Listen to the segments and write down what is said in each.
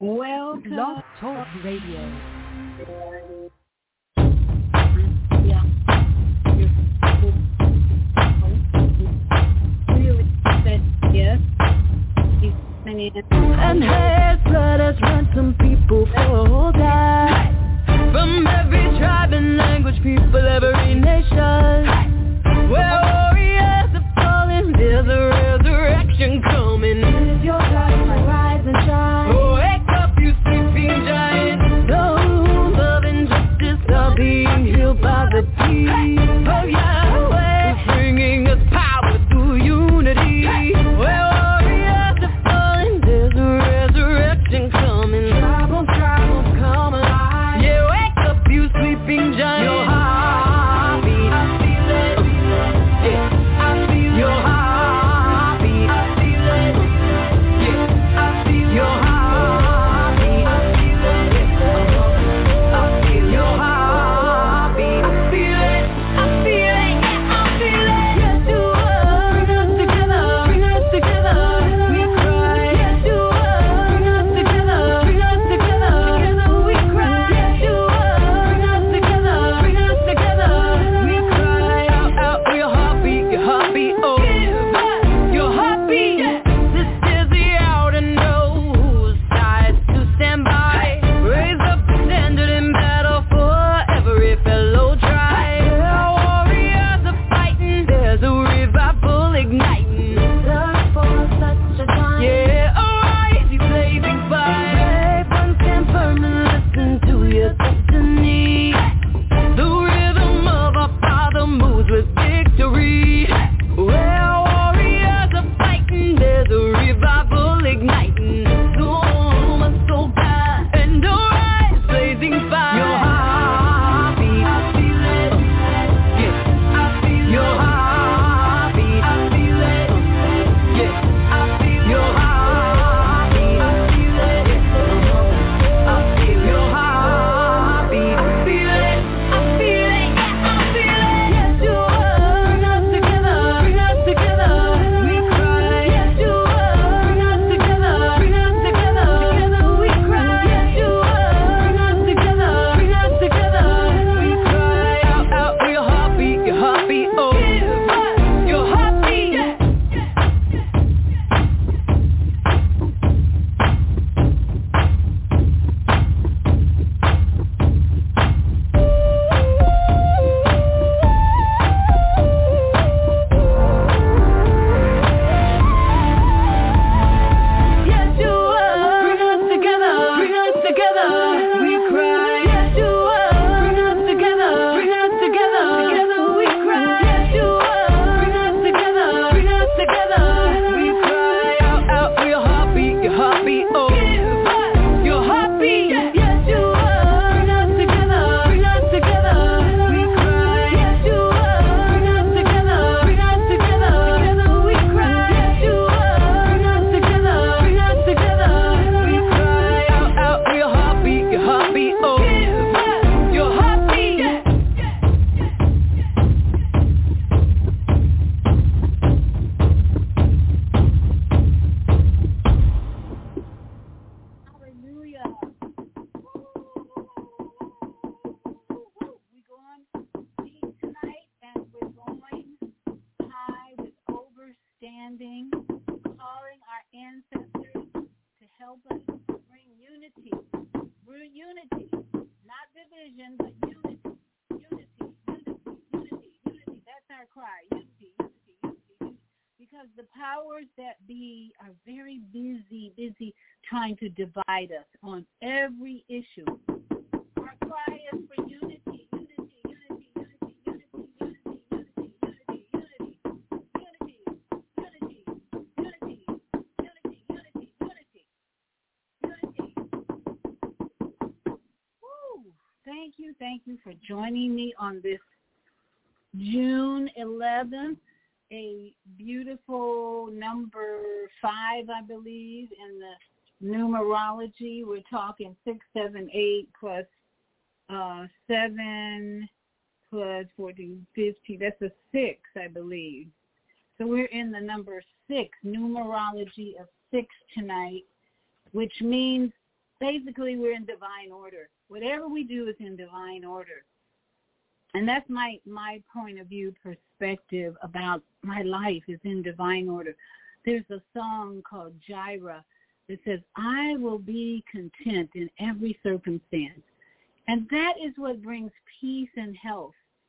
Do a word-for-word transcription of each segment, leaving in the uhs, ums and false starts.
Welcome. Blog Talk Radio. Yeah. Really said yes. And has blood has run some people for die. From every tribe and language, people, every nation. Where warriors are falling, there's a resurrection coming. It is your time to rise and shine. Wake up, you sleeping giant. Those love and justice are being healed by the peace of Yahweh, bringing us power through unity. Where warriors are falling, there's a resurrection coming. Tribal, tribal, come alive. Yeah, wake up, you sleeping giant. Your heartbeat, I feel it. Yeah, I feel your heartbeat, I feel it. Yeah, I feel your heartbeat, I feel it. Yeah, I feel your heartbeat, I feel it. I feel it, yeah, I feel it. Yes, you are. Bring us together, bring us together. We cry. Yes, you are. Bring us together, bring us together. Together we cry. Yes, you are. Bring us together, bring us together. We cry. Out, out for your heartbeat, your heartbeat. Oh, give us your heartbeat. This is the hour to know whose side to stand by. Raise up the standard in battle for every fellow tribe. Our warriors are fighting. There's a revival igniting. Search for such a time. Yeah, arise, you blazing fire. Brave ones stand firm and listen to your destiny. The rhythm of our Father moves with victory. Where warriors are fighting, there's a revival igniting. Soul, my soul, God, and arise, blazing fire. Your heartbeat, I feel it. Yeah, I feel your heartbeat, I feel it. Yeah, I feel your heartbeat, I feel it. I feel your heartbeat, I feel it. I feel it, yeah, I feel it. Yes, you are. Bring us together, bring us together. We cry. Yes, you are. Bring us together, bring us together. Together we cry. Yes, you are. Bring us together, bring us together. We cry. Out, out for your heartbeat, your heartbeat. Oh, give us your heartbeat. Yes, you are. Bring us together, bring us together. We cry. Yes, you are. Bring us together, bring us together. Together we cry. Yes, you are. Bring us together, bring us together. We cry. Out, out for your heartbeat, your heartbeat. Oh, give us your heartbeat. Yes, you are. Bring us together, bring us together. We cry. Yes, you are. Bring us together, bring us together. Together we cry. Yes, you are. Bring us together, bring us together. We cry. Out, out for your heartbeat, your heartbeat. Oh, give us your heartbeat. Hallelujah. We're going deep tonight, and we're going high with overstanding, calling our ancestors to help us bring unity. We're unity, not division, but unity. Unity, unity, unity, unity. That's our cry. Unity, unity, unity, unity. Because the powers that be are very busy, busy trying to divide us on every issue. Our cry is for unity, unity, unity, unity, unity, unity, unity, unity, unity, unity, unity, unity, unity, unity, unity, unity. Woo! Thank you, thank you for joining me on this June eleventh, a beautiful number five, I believe, in the numerology. We're talking six, seven, eight plus uh, seven plus fourteen, fifteen. That's a six, I believe. So we're in the number six, numerology of six tonight, which means basically we're in divine order. Whatever we do is in divine order. And that's my, my point of view perspective about my life is in divine order. There's a song called Jireh that says, I will be content in every circumstance. And that is what brings peace and health.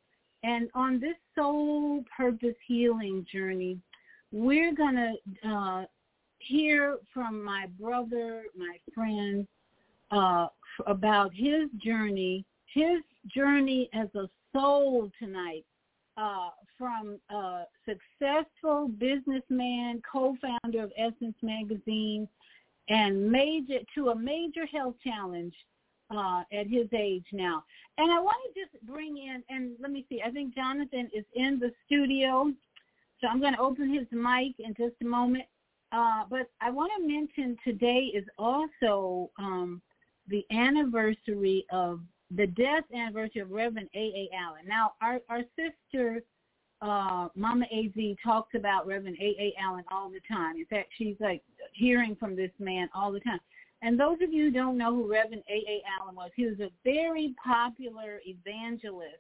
And on this soul purpose healing journey, we're going to uh, hear from my brother, my friend, uh, about his journey, his journey as a soul tonight, uh, from a successful businessman, co-founder of Essence Magazine, and major to a major health challenge uh, at his age now. And I want to just bring in, and let me see, I think Jonathan is in the studio, so I'm going to open his mic in just a moment. Uh, but I want to mention today is also um, the anniversary of the death anniversary of Reverend A A. Allen. Now, our, our sister, uh, Mama A Z, talks about Reverend A A. Allen all the time. In fact, she's like hearing from this man all the time. And those of you who don't know who Reverend A A. Allen was, he was a very popular evangelist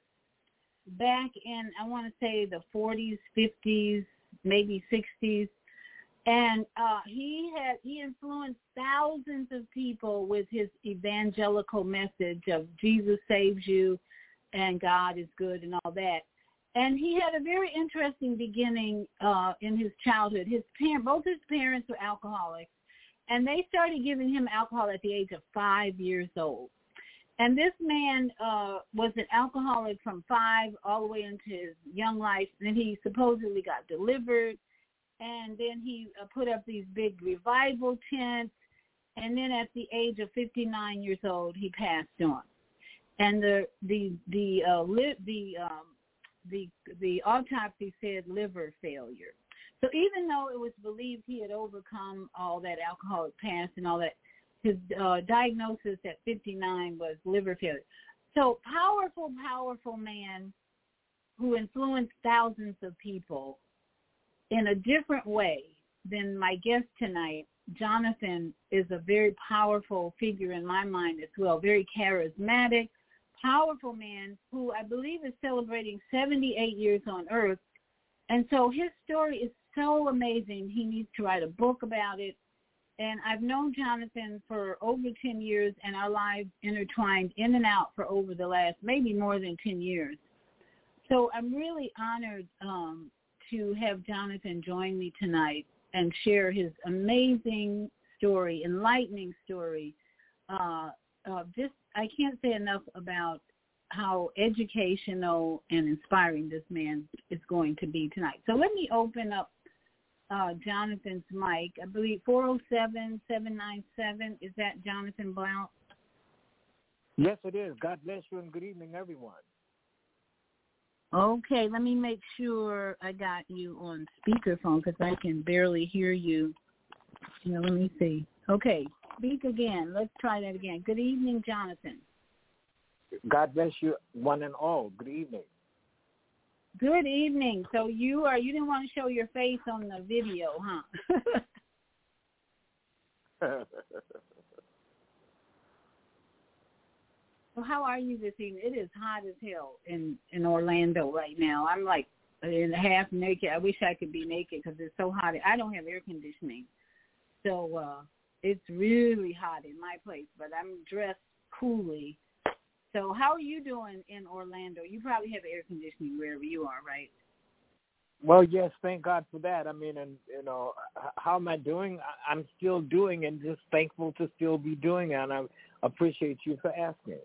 back in, I want to say, the forties, fifties, maybe sixties. And uh, he had he influenced thousands of people with his evangelical message of Jesus saves you and God is good and all that. And he had a very interesting beginning uh, in his childhood. His parent, both his parents were alcoholics, and they started giving him alcohol at the age of five years old. And this man uh, was an alcoholic from five all the way into his young life. And then he supposedly got delivered. And then he uh, put up these big revival tents. And then at the age of fifty-nine years old, he passed on. And the the the uh, li- the um, the the autopsy said liver failure. So even though it was believed he had overcome all that alcoholic past and all that, his uh, diagnosis at fifty-nine was liver failure. So powerful, powerful man who influenced thousands of people in a different way than my guest tonight. Jonathan is a very powerful figure in my mind as well, very charismatic, powerful man who I believe is celebrating seventy-eight years on earth. And so his story is so amazing. He needs to write a book about it. And I've known Jonathan for over ten years, and our lives intertwined in and out for over the last maybe more than ten years. So I'm really honored um, to have Jonathan join me tonight and share his amazing story, enlightening story. Uh, uh, just I can't say enough about how educational and inspiring this man is going to be tonight. So let me open up uh, Jonathan's mic. I believe four oh seven, seven nine seven. Is that Jonathan Blount? Yes, it is. God bless you and good evening, everyone. Okay, let me make sure I got you on speakerphone because I can barely hear you. You know, let me see. Okay, speak again. Let's try that again. Good evening, Jonathan. God bless you, one and all. Good evening. Good evening. So you are, you didn't want to show your face on the video, huh? So how are you this evening? It is hot as hell in, in Orlando right now. I'm like in half naked. I wish I could be naked because it's so hot. I don't have air conditioning. So uh, it's really hot in my place, but I'm dressed coolly. So how are you doing in Orlando? You probably have air conditioning wherever you are, right? Well, yes, thank God for that. I mean, and you know, how am I doing? I'm still doing and just thankful to still be doing it, and I appreciate you for asking.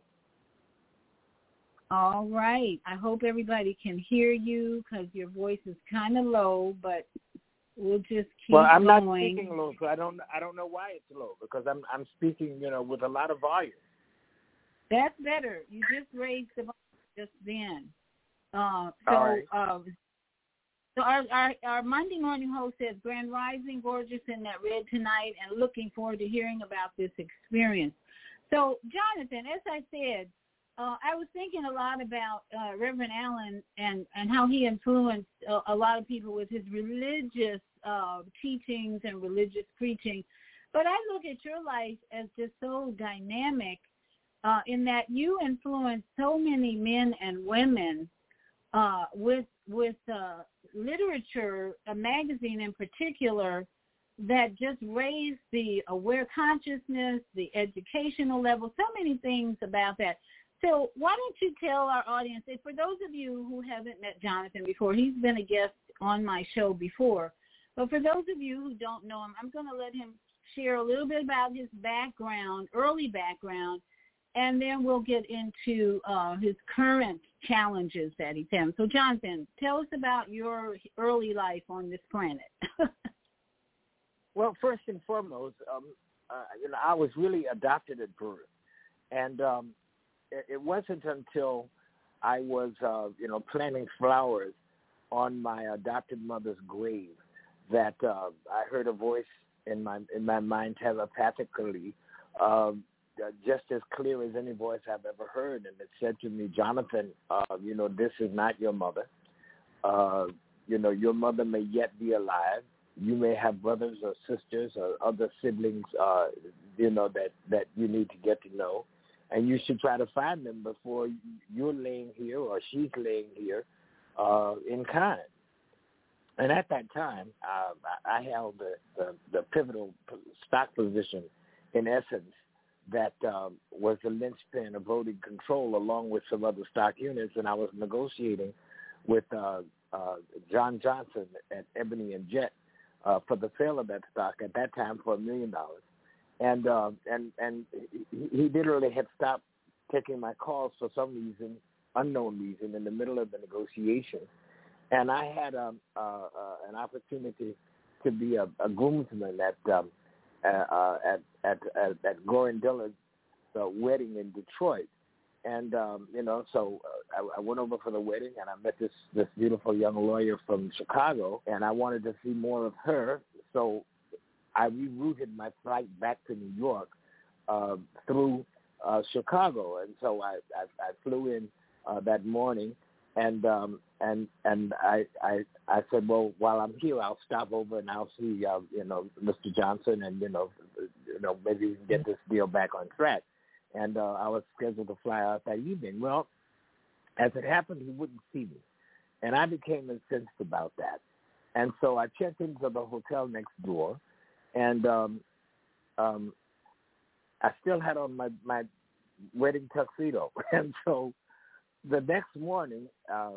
All right. I hope everybody can hear you because your voice is kind of low, but we'll just keep well, I'm going. not speaking low, so I don't I don't know why it's low because I'm I'm speaking, you know, with a lot of volume. That's better. You just raised the volume just then. Uh, so, All right. uh, so our, our our Monday morning host says, "Grand Rising, gorgeous in that red tonight, and looking forward to hearing about this experience." So, Jonathan, as I said, uh, I was thinking a lot about uh, Reverend Allen and, and how he influenced a, a lot of people with his religious uh, teachings and religious preaching. But I look at your life as just so dynamic uh, in that you influence so many men and women uh, with with uh, literature, a magazine in particular, that just raised the aware consciousness, the educational level, so many things about that. So why don't you tell our audience, if for those of you who haven't met Jonathan before, he's been a guest on my show before, but for those of you who don't know him, I'm going to let him share a little bit about his background, early background, and then we'll get into uh, his current challenges that he's having. So, Jonathan, tell us about your early life on this planet. Well, first and foremost, um, uh, you know, I was really adopted at birth, and um, it, it wasn't until I was, uh, you know, planting flowers on my adopted mother's grave that uh, I heard a voice in my in my mind telepathically, uh, just as clear as any voice I've ever heard, and it said to me, Jonathan, uh, you know, this is not your mother. Uh, you know, your mother may yet be alive. You may have brothers or sisters or other siblings, uh, you know, that, that you need to get to know. And you should try to find them before you're laying here or she's laying here uh, in kind. And at that time, uh, I held the, the, the pivotal stock position, in essence, that um, was the linchpin of voting control along with some other stock units. And I was negotiating with uh, uh, John Johnson at Ebony and Jet Uh, for the sale of that stock at that time for a million dollars, and uh, and and he, he literally had stopped taking my calls for some reason, unknown reason, in the middle of the negotiation, and I had um, uh, uh, an opportunity to be a, a groomsman at um, uh, uh, at at at, at Gorin Dillard's uh, wedding in Detroit. And, um, you know, so uh, I, I went over for the wedding, and I met this, this beautiful young lawyer from Chicago, and I wanted to see more of her. So I rerouted my flight back to New York uh, through uh, Chicago. And so I, I, I flew in uh, that morning, and um, and and I, I I said, well, while I'm here, I'll stop over and I'll see, uh, you know, Mister Johnson, and, you know, you know, maybe we can get this deal back on track. And uh, I was scheduled to fly out that evening. Well, as it happened, he wouldn't see me. And I became incensed about that. And so I checked into the hotel next door, and um, um, I still had on my, my wedding tuxedo. And so the next morning, uh,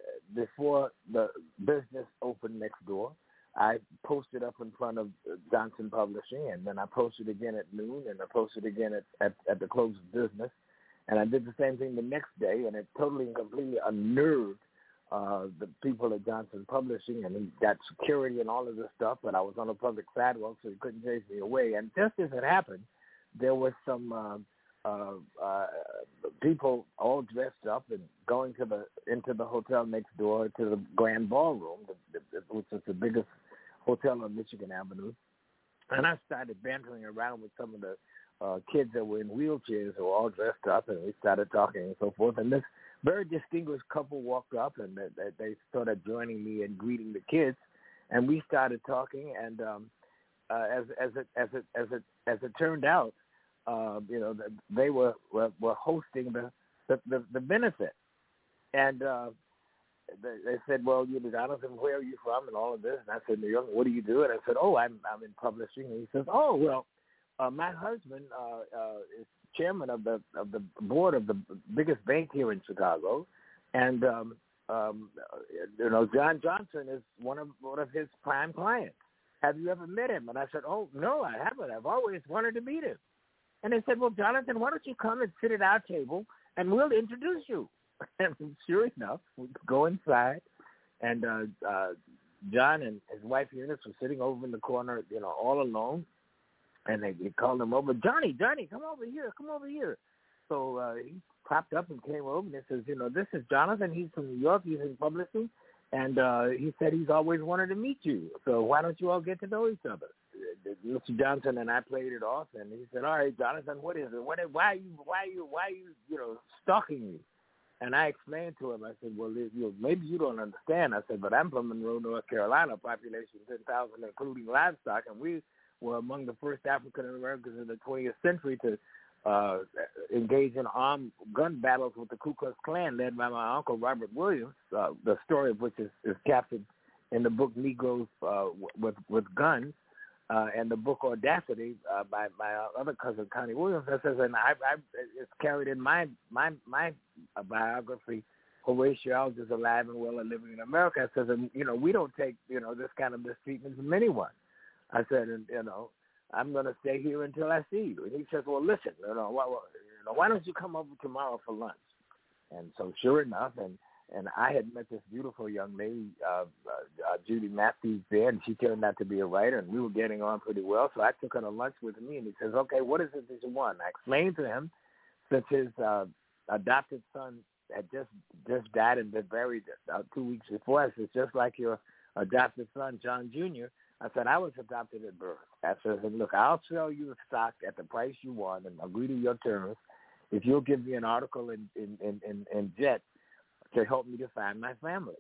before the business opened next door, I posted up in front of Johnson Publishing, and then I posted again at noon, and I posted again at, at, at the close of business. And I did the same thing the next day, and it totally and completely unnerved uh, the people at Johnson Publishing, and he got security and all of this stuff, but I was on a public sidewalk, so he couldn't chase me away. And just as it happened, there was some uh, uh, uh, people all dressed up and going to the into the hotel next door to the Grand Ballroom, the, the, which is the biggest hotel on Michigan Avenue. And I started bantering around with some of the uh, kids that were in wheelchairs who were all dressed up, and we started talking and so forth. And this very distinguished couple walked up, and they, they started joining me and greeting the kids, and we started talking. And um, uh, as as it as it as it as it turned out, uh, you know, they were were, were hosting the the, the, the benefit, and uh, they, they said, "Well, you know, Jonathan, where are you from?" and all of this. And I said, "New York. What do you do?" And I said, "Oh, I'm I'm in publishing." And he says, "Oh, well, uh, my husband uh, uh, is chairman of the of the board of the biggest bank here in Chicago, and um, um, you know, John Johnson is one of one of his prime clients. Have you ever met him?" And I said, "Oh, no, I haven't. I've always wanted to meet him." And they said, "Well, Jonathan, why don't you come and sit at our table, and we'll introduce you." And sure enough, we go inside, and uh, uh, John and his wife Eunice were sitting over in the corner, you know, all alone. And they, they called him over, "Johnny, Johnny, come over here, come over here." So uh, he popped up and came over, and he says, "You know, this is Jonathan. He's from New York. He's in publishing, and uh, he said he's always wanted to meet you. So why don't you all get to know each other?" Mister Johnson and I played it off, and he said, "All right, Jonathan, what is it? What? Why are you? Why are you? Why are you? You know, stalking me?" And I explained to him. I said, "Well, you know, maybe you don't understand." I said, "But I'm from Monroe, North Carolina, population ten thousand, including livestock, and we were among the first African Americans in the twentieth century to uh, engage in armed gun battles with the Ku Klux Klan, led by my uncle Robert Williams. Uh, the story of which is, is captured in the book Negroes uh, with with Guns, uh, and the book Audacity uh, by my other cousin Connie Williams. That says, and I, I, it's carried in my my my biography. Horatio Alger is alive and well and living in America. I says, and you know, we don't take you know this kind of mistreatment from anyone. I said, and you know, I'm going to stay here until I see you. And he says, well, listen, you know, why, you know, why don't you come over tomorrow for lunch? And so, sure enough, and and I had met this beautiful young lady, uh, uh, Judy Matthews, there, and she turned out to be a writer, and we were getting on pretty well. So I took her to lunch with me, and he says, okay, what is it that you want? And I explained to him, since his uh, adopted son had just just died and been buried uh, two weeks before. I said, just like your adopted son, John Junior I said, I was adopted at birth. I said, look, I'll sell you the stock at the price you want and agree to your terms if you'll give me an article in, in, in, in, in Jet to help me to find my family.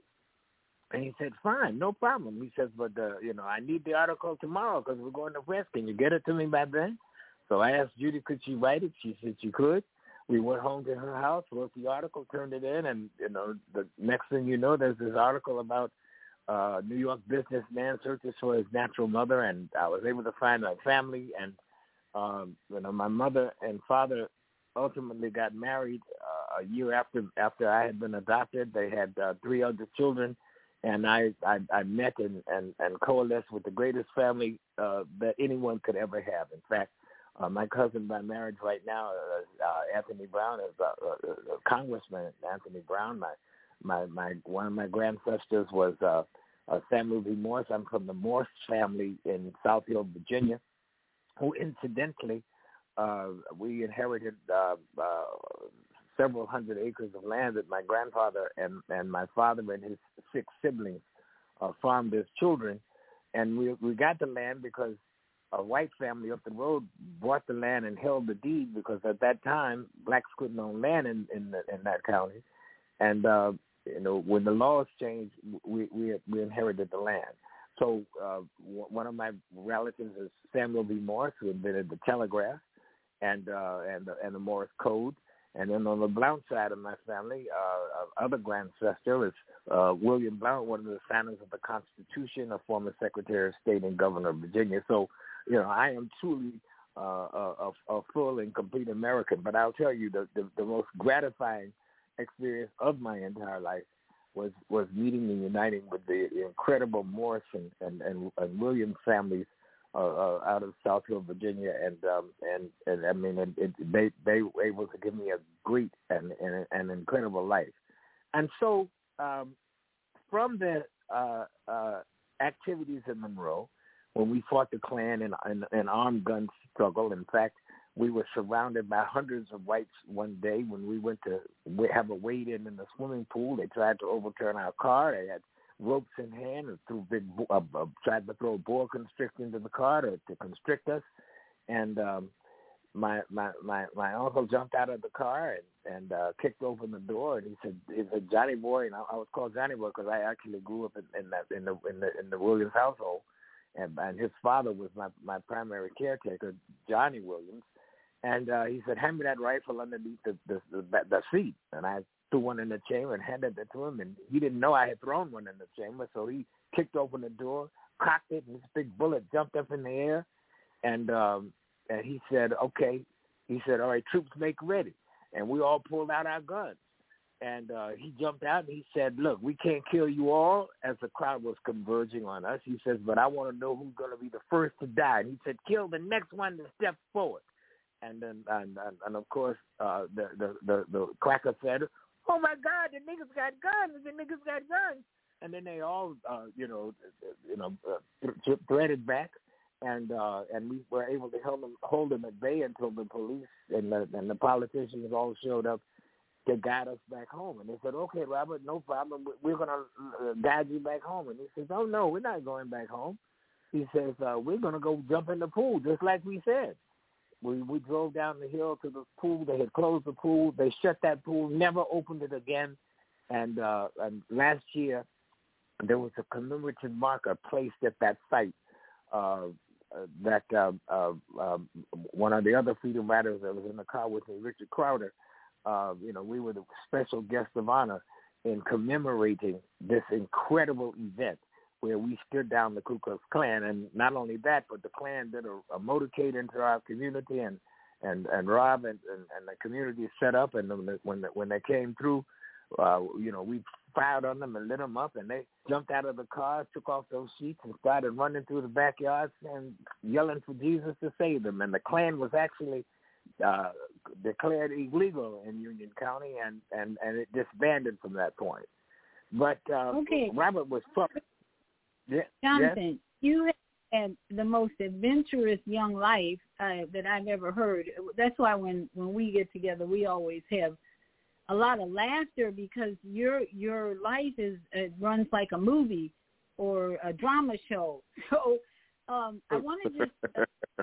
And he said, fine, no problem. He says, but, uh, you know, I need the article tomorrow because we're going to West. Can you get it to me by then? So I asked Judy, could she write it? She said she could. We went home to her house, wrote the article, turned it in, and, you know, the next thing you know, there's this article about uh, New York businessman searches for his natural mother, and I was able to find my family. And, um, you know, my mother and father ultimately got married uh, a year after after I had been adopted. They had uh, three other children, and I, I, I met and, and, and coalesced with the greatest family uh, that anyone could ever have. In fact, Uh, my cousin by marriage right now, uh, uh, Anthony Brown, is a uh, uh, Congressman Anthony Brown. My, my, my, one of my grandsters was uh, uh, Samuel B. Morse. I'm from the Morse family in Southfield, Virginia, who incidentally, uh, we inherited uh, uh, several hundred acres of land that my grandfather and, and my father and his six siblings uh, farmed as children. And we, we got the land because a white family up the road bought the land and held the deed because at that time blacks couldn't own land in in, the, in that county, and uh, you know when the laws changed, we we, we inherited the land. So uh, w- one of my relatives is Samuel B. Morse, who invented the telegraph, and uh, and the, and the Morse Code. And then on the Blount side of my family, uh, other grandsister is uh, William Blount, one of the signers of the Constitution, a former Secretary of State and Governor of Virginia. So, you know, I am truly uh, a, a full and complete American. But I'll tell you, the, the, the most gratifying experience of my entire life was, was meeting and uniting with the incredible Morse and, and, and, and Williams families Uh, uh, out of Southfield, Virginia, and um, and and I mean, it, it, they they were able to give me a great and and an incredible life, and so um, from the uh, uh, activities in Monroe, when we fought the Klan in an armed gun struggle, in fact, we were surrounded by hundreds of whites one day when we went to have a wade-in in the swimming pool. They tried to overturn our car. They had ropes in hand and threw big, uh, uh, tried to throw a boa constrictor into the car to, to constrict us. And um, my, my my my uncle jumped out of the car and, and uh, kicked open the door, and he said, "He said, Johnny Boy," and I, I was called Johnny Boy because I actually grew up in, in that in the in the in the Williams household, and, and his father was my my primary caretaker, Johnny Williams. And uh, he said, "Hand me that rifle underneath the the, the the seat," and I threw one in the chamber and handed it to him, and he didn't know I had thrown one in the chamber, so he kicked open the door, cocked it, and this big bullet jumped up in the air, and um, and he said, "Okay," he said, "All right, troops make ready," and we all pulled out our guns, and uh, he jumped out and he said, "Look, we can't kill you all," as the crowd was converging on us. He says, "But I want to know who's going to be the first to die," and he said, "Kill the next one to step forward," and then and, and, and of course uh, the, the the the cracker said, "Oh, my God, the niggas got guns, the niggas got guns." And then they all, uh, you know, you know, uh, th- threaded back, and uh, and we were able to hold them, hold them at bay until the police and the, and the politicians all showed up to guide us back home. And they said, "Okay, Robert, no problem. We're going to uh, guide you back home." And he says, "Oh, no, we're not going back home." He says, uh, "We're going to go jump in the pool, just like we said." We we drove down the hill to the pool. They had closed the pool. They shut that pool, never opened it again. And, uh, and last year, there was a commemorative marker placed at that site uh, that uh, uh, uh, one of the other freedom riders that was in the car with me, Richard Crowder, uh, you know, we were the special guests of honor in commemorating this incredible event where we stood down the Ku Klux Klan. And not only that, but the Klan did a, a motorcade into our community, and and, and Rob and, and, and the community set up. And when, when they came through, uh, you know, we fired on them and lit them up, and they jumped out of the car, took off those sheets, and started running through the backyards and yelling for Jesus to save them. And the Klan was actually uh, declared illegal in Union County, and, and, and it disbanded from that point. But uh, okay. Robert was from... Yeah, Jonathan, yes? you had the most adventurous young life uh, that I've ever heard. That's why when, when we get together, we always have a lot of laughter, because your your life is it runs like a movie or a drama show. So um, I want to just uh,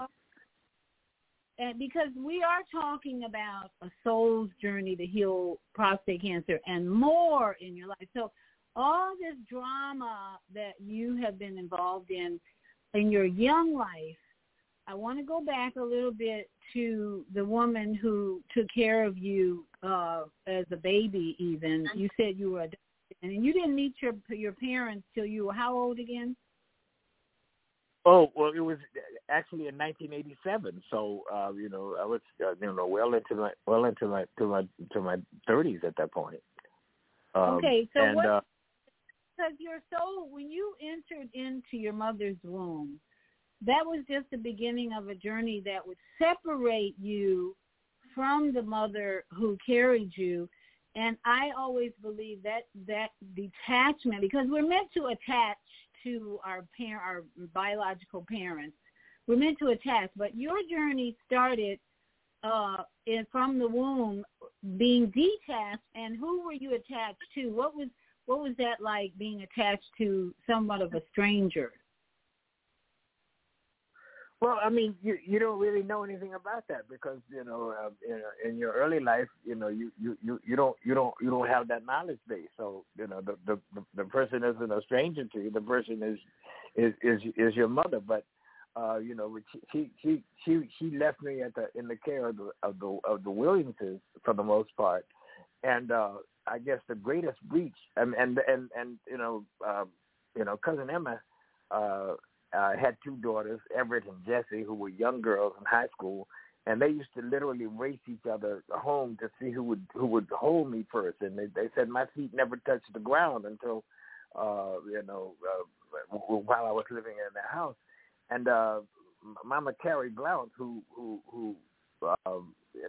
and because we are talking about a soul's journey to heal prostate cancer and more in your life. So all this drama that you have been involved in in your young life, I want to go back a little bit to the woman who took care of you uh, as a baby even. You said you were adopted, and you didn't meet your your parents till you were how old again? Oh, well, it was actually in nineteen eighty-seven. So, uh, you know, I was, uh, you know, well into my well into my to my to my thirties at that point. Um, okay, so and, what? Uh, because you're so when you entered into your mother's womb, that was just the beginning of a journey that would separate you from the mother who carried you. And I always believe that that detachment, because we're meant to attach to our parent, our biological parents. We're meant to attach, but your journey started uh, in, from the womb being detached. And who were you attached to? What was what was that like, being attached to somewhat of a stranger? Well, I mean, you you don't really know anything about that because you know, uh, in, in your early life, you know, you, you, you, you don't you don't you don't have that knowledge base. So you know, the the, the person isn't a stranger to you. The person is is is, is your mother. But uh, you know, she she she she left me at the in the care of the of the of the Williamses for the most part, and uh, I guess the greatest breach and and and, and you know uh, you know cousin Emma. Uh, Uh, had two daughters, Everett and Jessie, who were young girls in high school, and they used to literally race each other home to see who would who would hold me first. And they, they said my feet never touched the ground until, uh, you know, uh, while I was living in their house. And uh, Mama Carrie Blount, who who who uh,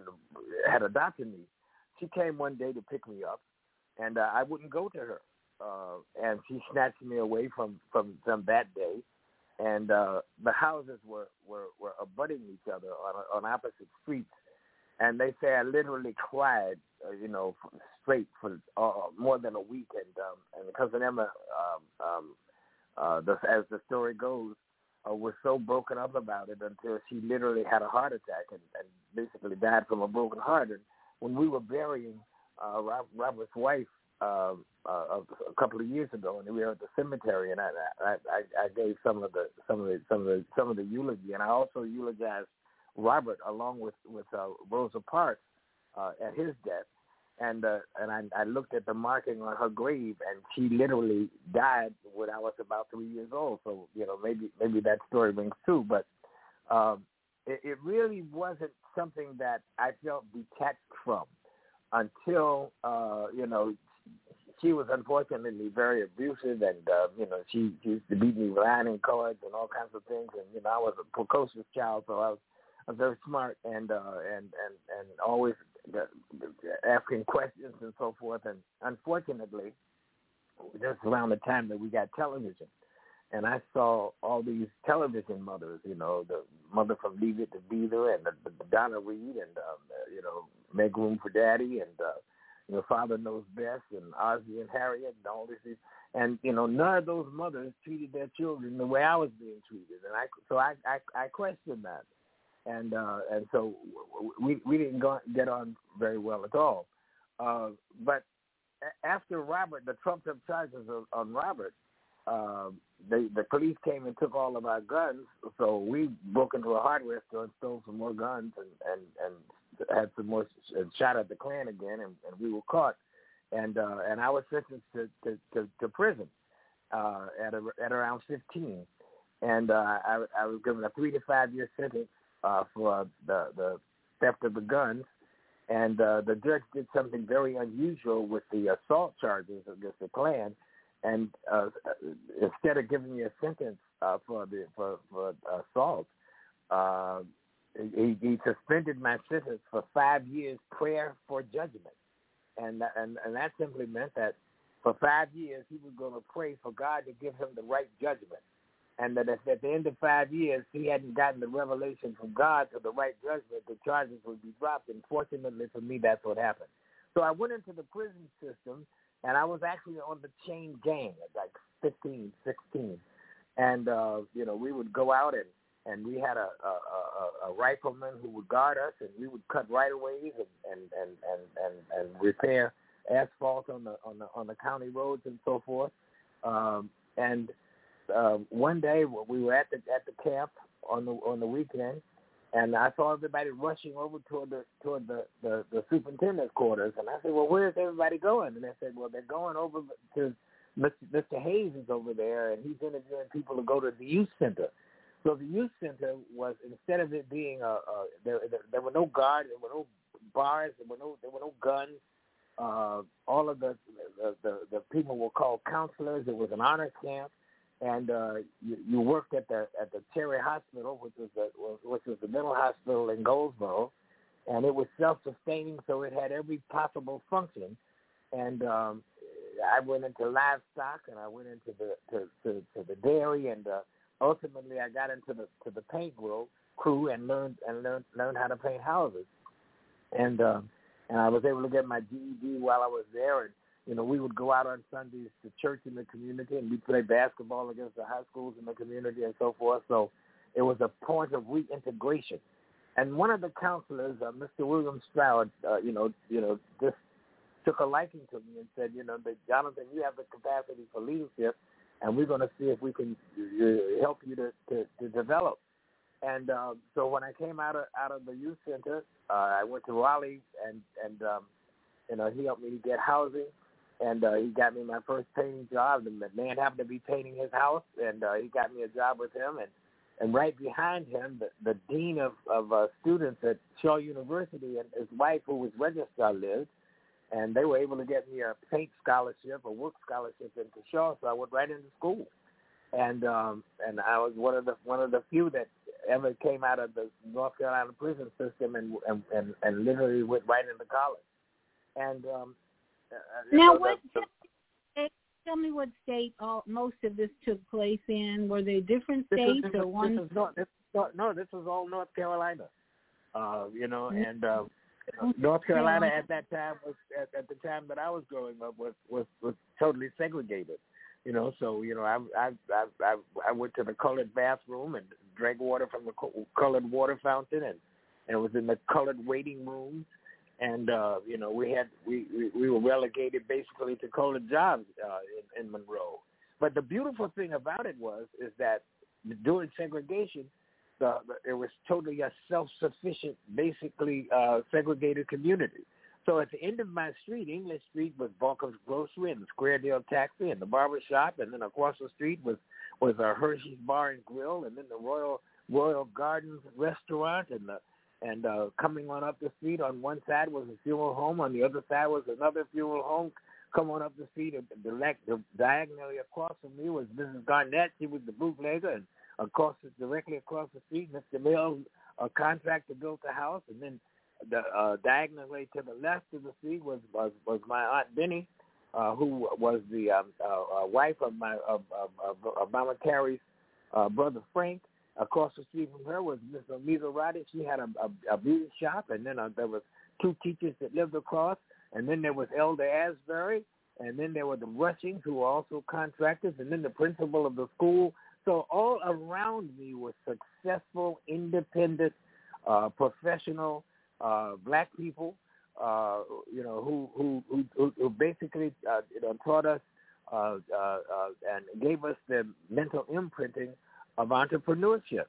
had adopted me, she came one day to pick me up, and uh, I wouldn't go to her, uh, and she snatched me away from from, from that day. And uh, the houses were, were, were abutting each other on, on opposite streets. And they say I literally cried, uh, you know, straight for uh, more than a week. And, um, and cousin Emma, um, um, uh, the, as the story goes, uh, was so broken up about it until she literally had a heart attack and, and basically died from a broken heart. And when we were burying uh, Robert's wife, Uh, uh, a couple of years ago, and we were at the cemetery, and I, I, I, I gave some of the some of the some of the some of the eulogy, and I also eulogized Robert along with with uh, Rosa Parks uh, at his death, and uh, and I, I looked at the marking on her grave, and she literally died when I was about three years old. So you know, maybe maybe that story rings true, but um, it, it really wasn't something that I felt detached from until uh, you know. She was unfortunately very abusive, and uh, you know she, she used to beat me with ironing cards and all kinds of things. And you know I was a precocious child, so I was, I was very smart and uh, and and and always asking questions and so forth. And unfortunately, just around the time that we got television, and I saw all these television mothers, you know, the mother from Leave It to Beaver and the, the Donna Reed, and um, you know Make Room for Daddy, and uh, you know, Father Knows Best, and Ozzie and Harriet, and all this. And, you know, none of those mothers treated their children the way I was being treated. And I, so I, I, I questioned that. And uh, and so we we didn't go, get on very well at all. Uh, but after Robert, the trumped-up charges of, on Robert, uh, they, the police came and took all of our guns, so we broke into a hardware store and stole some more guns and, and, and had some more and shot at the Klan again, and, and we were caught. And uh, and I was sentenced to, to, to, to prison uh, at a, at around fifteen. And uh, I, I was given a three to five year sentence uh, for the, the theft of the guns. And uh, the judge did something very unusual with the assault charges against the Klan. And uh, instead of giving me a sentence uh, for the for, for assault, uh, he, he suspended my sentence for five years prayer for judgment. And, and and that simply meant that for five years he was going to pray for God to give him the right judgment. And that if at the end of five years he hadn't gotten the revelation from God to the right judgment, the charges would be dropped. And fortunately for me, that's what happened. So I went into the prison system, and I was actually on the chain gang at like fifteen, sixteen. And, uh, you know, we would go out and, and we had a, a, a, a rifleman who would guard us, and we would cut right-of-ways and, and, and, and, and, and repair asphalt on the, on the on the county roads and so forth. Um, and uh, one day we were at the at the camp on the on the weekend, and I saw everybody rushing over toward the toward the, the, the superintendent's quarters. And I said, "Well, where's everybody going?" And they said, "Well, they're going over to Mister Hayes is over there, and he's interviewing people to go to the youth center." So the youth center was, instead of it being a, a there, there, there were no guards, there were no bars, there were no there were no guns. Uh, all of the the, the the people were called counselors. It was an honor camp, and uh, you, you worked at the at the Cherry Hospital, which was the which was the mental hospital in Goldsboro, and it was self-sustaining, so it had every possible function. And um, I went into livestock, and I went into the to, to, to the dairy, and uh, ultimately I got into the to the paint crew and learned and learned learned how to paint houses, and um, and I was able to get my G E D while I was there. And you know, we would go out on Sundays to church in the community, and we'd play basketball against the high schools in the community and so forth. So it was a point of reintegration. And one of the counselors, uh, Mister William Stroud, uh, you know, you know, just took a liking to me and said, you know, that Jonathan, you have the capacity for leadership, and we're going to see if we can uh, help you to, to, to develop. And uh, so when I came out of out of the youth center, uh, I went to Raleigh, and and um, you know, he helped me to get housing, and uh, he got me my first painting job. And the man happened to be painting his house, and uh, he got me a job with him. And, and right behind him, the, the dean of of uh, students at Shaw University and his wife, who was registrar, lived. And they were able to get me a paint scholarship, a work scholarship into Shaw, so I went right into school. And um, and I was one of the one of the few that ever came out of the North Carolina prison system and and, and, and literally went right into college. And um, now, know, what? the, the, tell me what state all, most of this took place in. Were they different this states is, this or is, one? This is not, this is not, no, this was all North Carolina. Uh, you know, and uh, North Carolina at that time was at, at the time that I was growing up was, was, was totally segregated. You know, so you know, I I I I went to the colored bathroom and drank water from the colored water fountain, and, and it was in the colored waiting room, and uh, you know, we had we, we, we were relegated basically to colored jobs uh, in, in Monroe. But the beautiful thing about it was is that during segregation, the, the, it was totally a self-sufficient, basically uh, segregated community. So at the end of my street, English Street, was Balkum's Grocery and the Squaredale Taxi and the barber shop, and then across the street was was a Hershey's Bar and Grill, and then the Royal Royal Gardens Restaurant, and the and uh, coming on up the street on one side was a funeral home, on the other side was another funeral home. Come on up the street, direct, diagonally across from me was Missus Garnett. She was the bootlegger, and across directly across the street, Mister Mills, a contractor, built the house, and then the uh, diagonally to the left of the street was was, was my Aunt Benny, uh, who was the um, uh, uh, wife of my of, of, of, of Mama Carrie's uh, brother Frank. Across the street from her was Miss Amiza Roddy. She had a, a, a beauty shop, and then uh, there was two teachers that lived across, and then there was Elder Asbury, and then there were the Rushings, who were also contractors, and then the principal of the school. So all around me was successful, independent, uh, professional uh, black people, uh, you know, who who who, who basically uh, you know, taught us uh, uh, uh, and gave us the mental imprinting of entrepreneurship.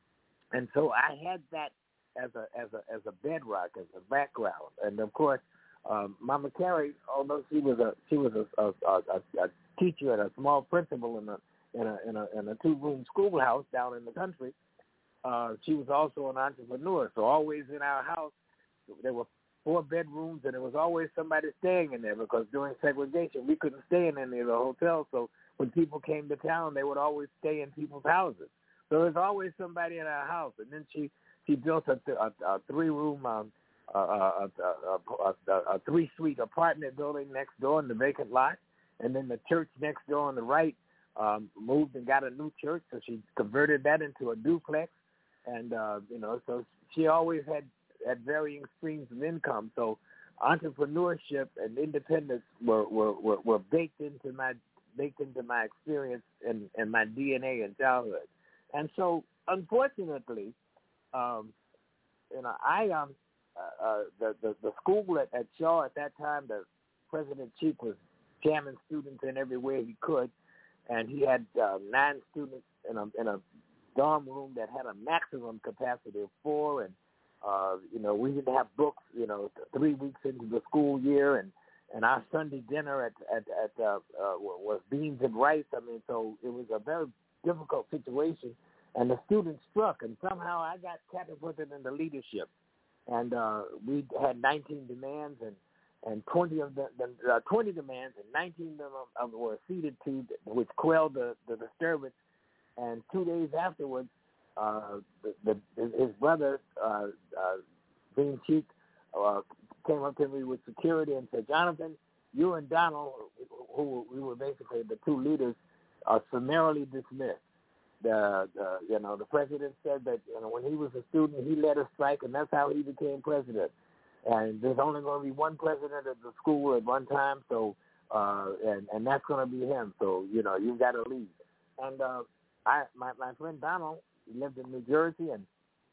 And so I had that as a as a as a bedrock, as a background. And of course, um, Mama Carey, although she was a she was a, a, a, a teacher and a small principal in a in a in a, in a two room schoolhouse down in the country, uh, she was also an entrepreneur. So always in our house, there were four bedrooms, and there was always somebody staying in there because during segregation we couldn't stay in any of the hotels. So when people came to town, they would always stay in people's houses. So there's always somebody in our house. And then she, she built a, a, a three-room, um, a, a, a, a, a three-suite apartment building next door in the vacant lot. And then the church next door on the right um, moved and got a new church, so she converted that into a duplex. And, uh, you know, so she always had, had varying streams of income. So entrepreneurship and independence were, were, were, were baked into my baked into my experience and, and my D N A in childhood. And so, unfortunately, um, you know, I um, uh, uh, the, the the school at, at Shaw at that time, the President Cheek was jamming students in every way he could, and he had uh, nine students in a in a dorm room that had a maximum capacity of four, and uh, you know, we didn't have books, you know, three weeks into the school year, and, and our Sunday dinner at at, at uh, uh, was beans and rice. I mean, so it was a very difficult situation, and the students struck, and somehow I got catapulted into leadership, and uh, we had nineteen demands, and, and twenty of the, the uh, twenty demands, and nineteen of them of, were acceded to, which quelled the, the disturbance. And two days afterwards, uh, the, the, his brother, uh, uh, Dean Cheek, uh, came up to me with security and said, "Jonathan, you and Donald, who we were basically the two leaders, are summarily dismissed." The, the you know the president said that, you know, when he was a student he led a strike, and that's how he became president. And there's only going to be one president of the school at one time, so uh, and and that's going to be him. So you know you've got to leave. And uh, I my my friend Donald, he lived in New Jersey, and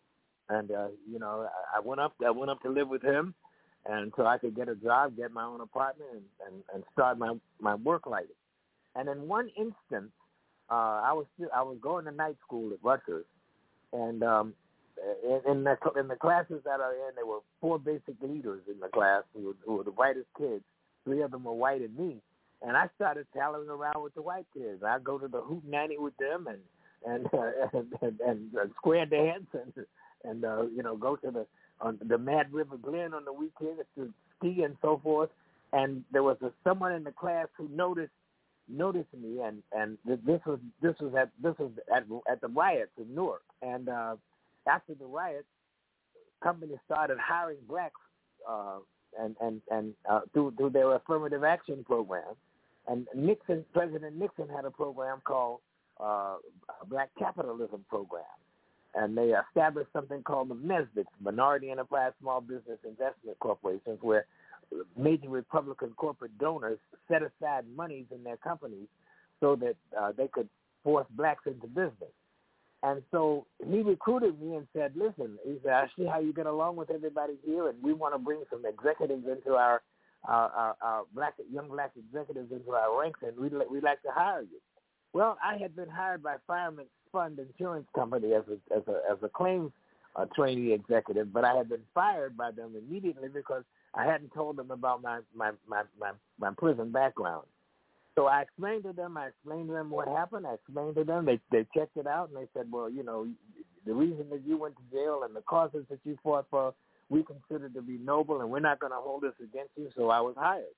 and uh, you know I, I went up I went up to live with him, and so I could get a job, get my own apartment, and and, and start my my work life. And in one instance, uh, I was still, I was going to night school at Rutgers, and um, in, in the in the classes that I in, there were four basic leaders in the class who were, who were the whitest kids. Three of them were white and me, and I started tallying around with the white kids. I go to the hootenanny with them, and and uh, and, and, and uh, square dance, and and uh, you know go to the on the Mad River Glen on the weekends to ski and so forth. And there was a, someone in the class who noticed. noticed me, and and this was this was at this was at at the riots in Newark. And uh, after the riots, companies started hiring blacks, uh, and and and uh, through through their affirmative action program. And Nixon, President Nixon, had a program called uh, Black Capitalism Program, and they established something called the M E S B I Cs, Minority Enterprise Small Business Investment Corporations, where major Republican corporate donors set aside monies in their companies so that uh, they could force blacks into business. And so he recruited me and said, "Listen," he said, "I see how you get along with everybody here, and we want to bring some executives into our our, our, our black young black executives into our ranks, and we'd, we'd like to hire you." Well, I had been hired by Fireman's Fund Insurance Company as a as a as a claims uh, trainee executive, but I had been fired by them immediately because I hadn't told them about my, my, my, my, my prison background. So I explained to them, I explained to them what happened. I explained to them, they they checked it out, and they said, "Well, you know, the reason that you went to jail and the causes that you fought for, we consider to be noble, and we're not going to hold this against you." So I was hired.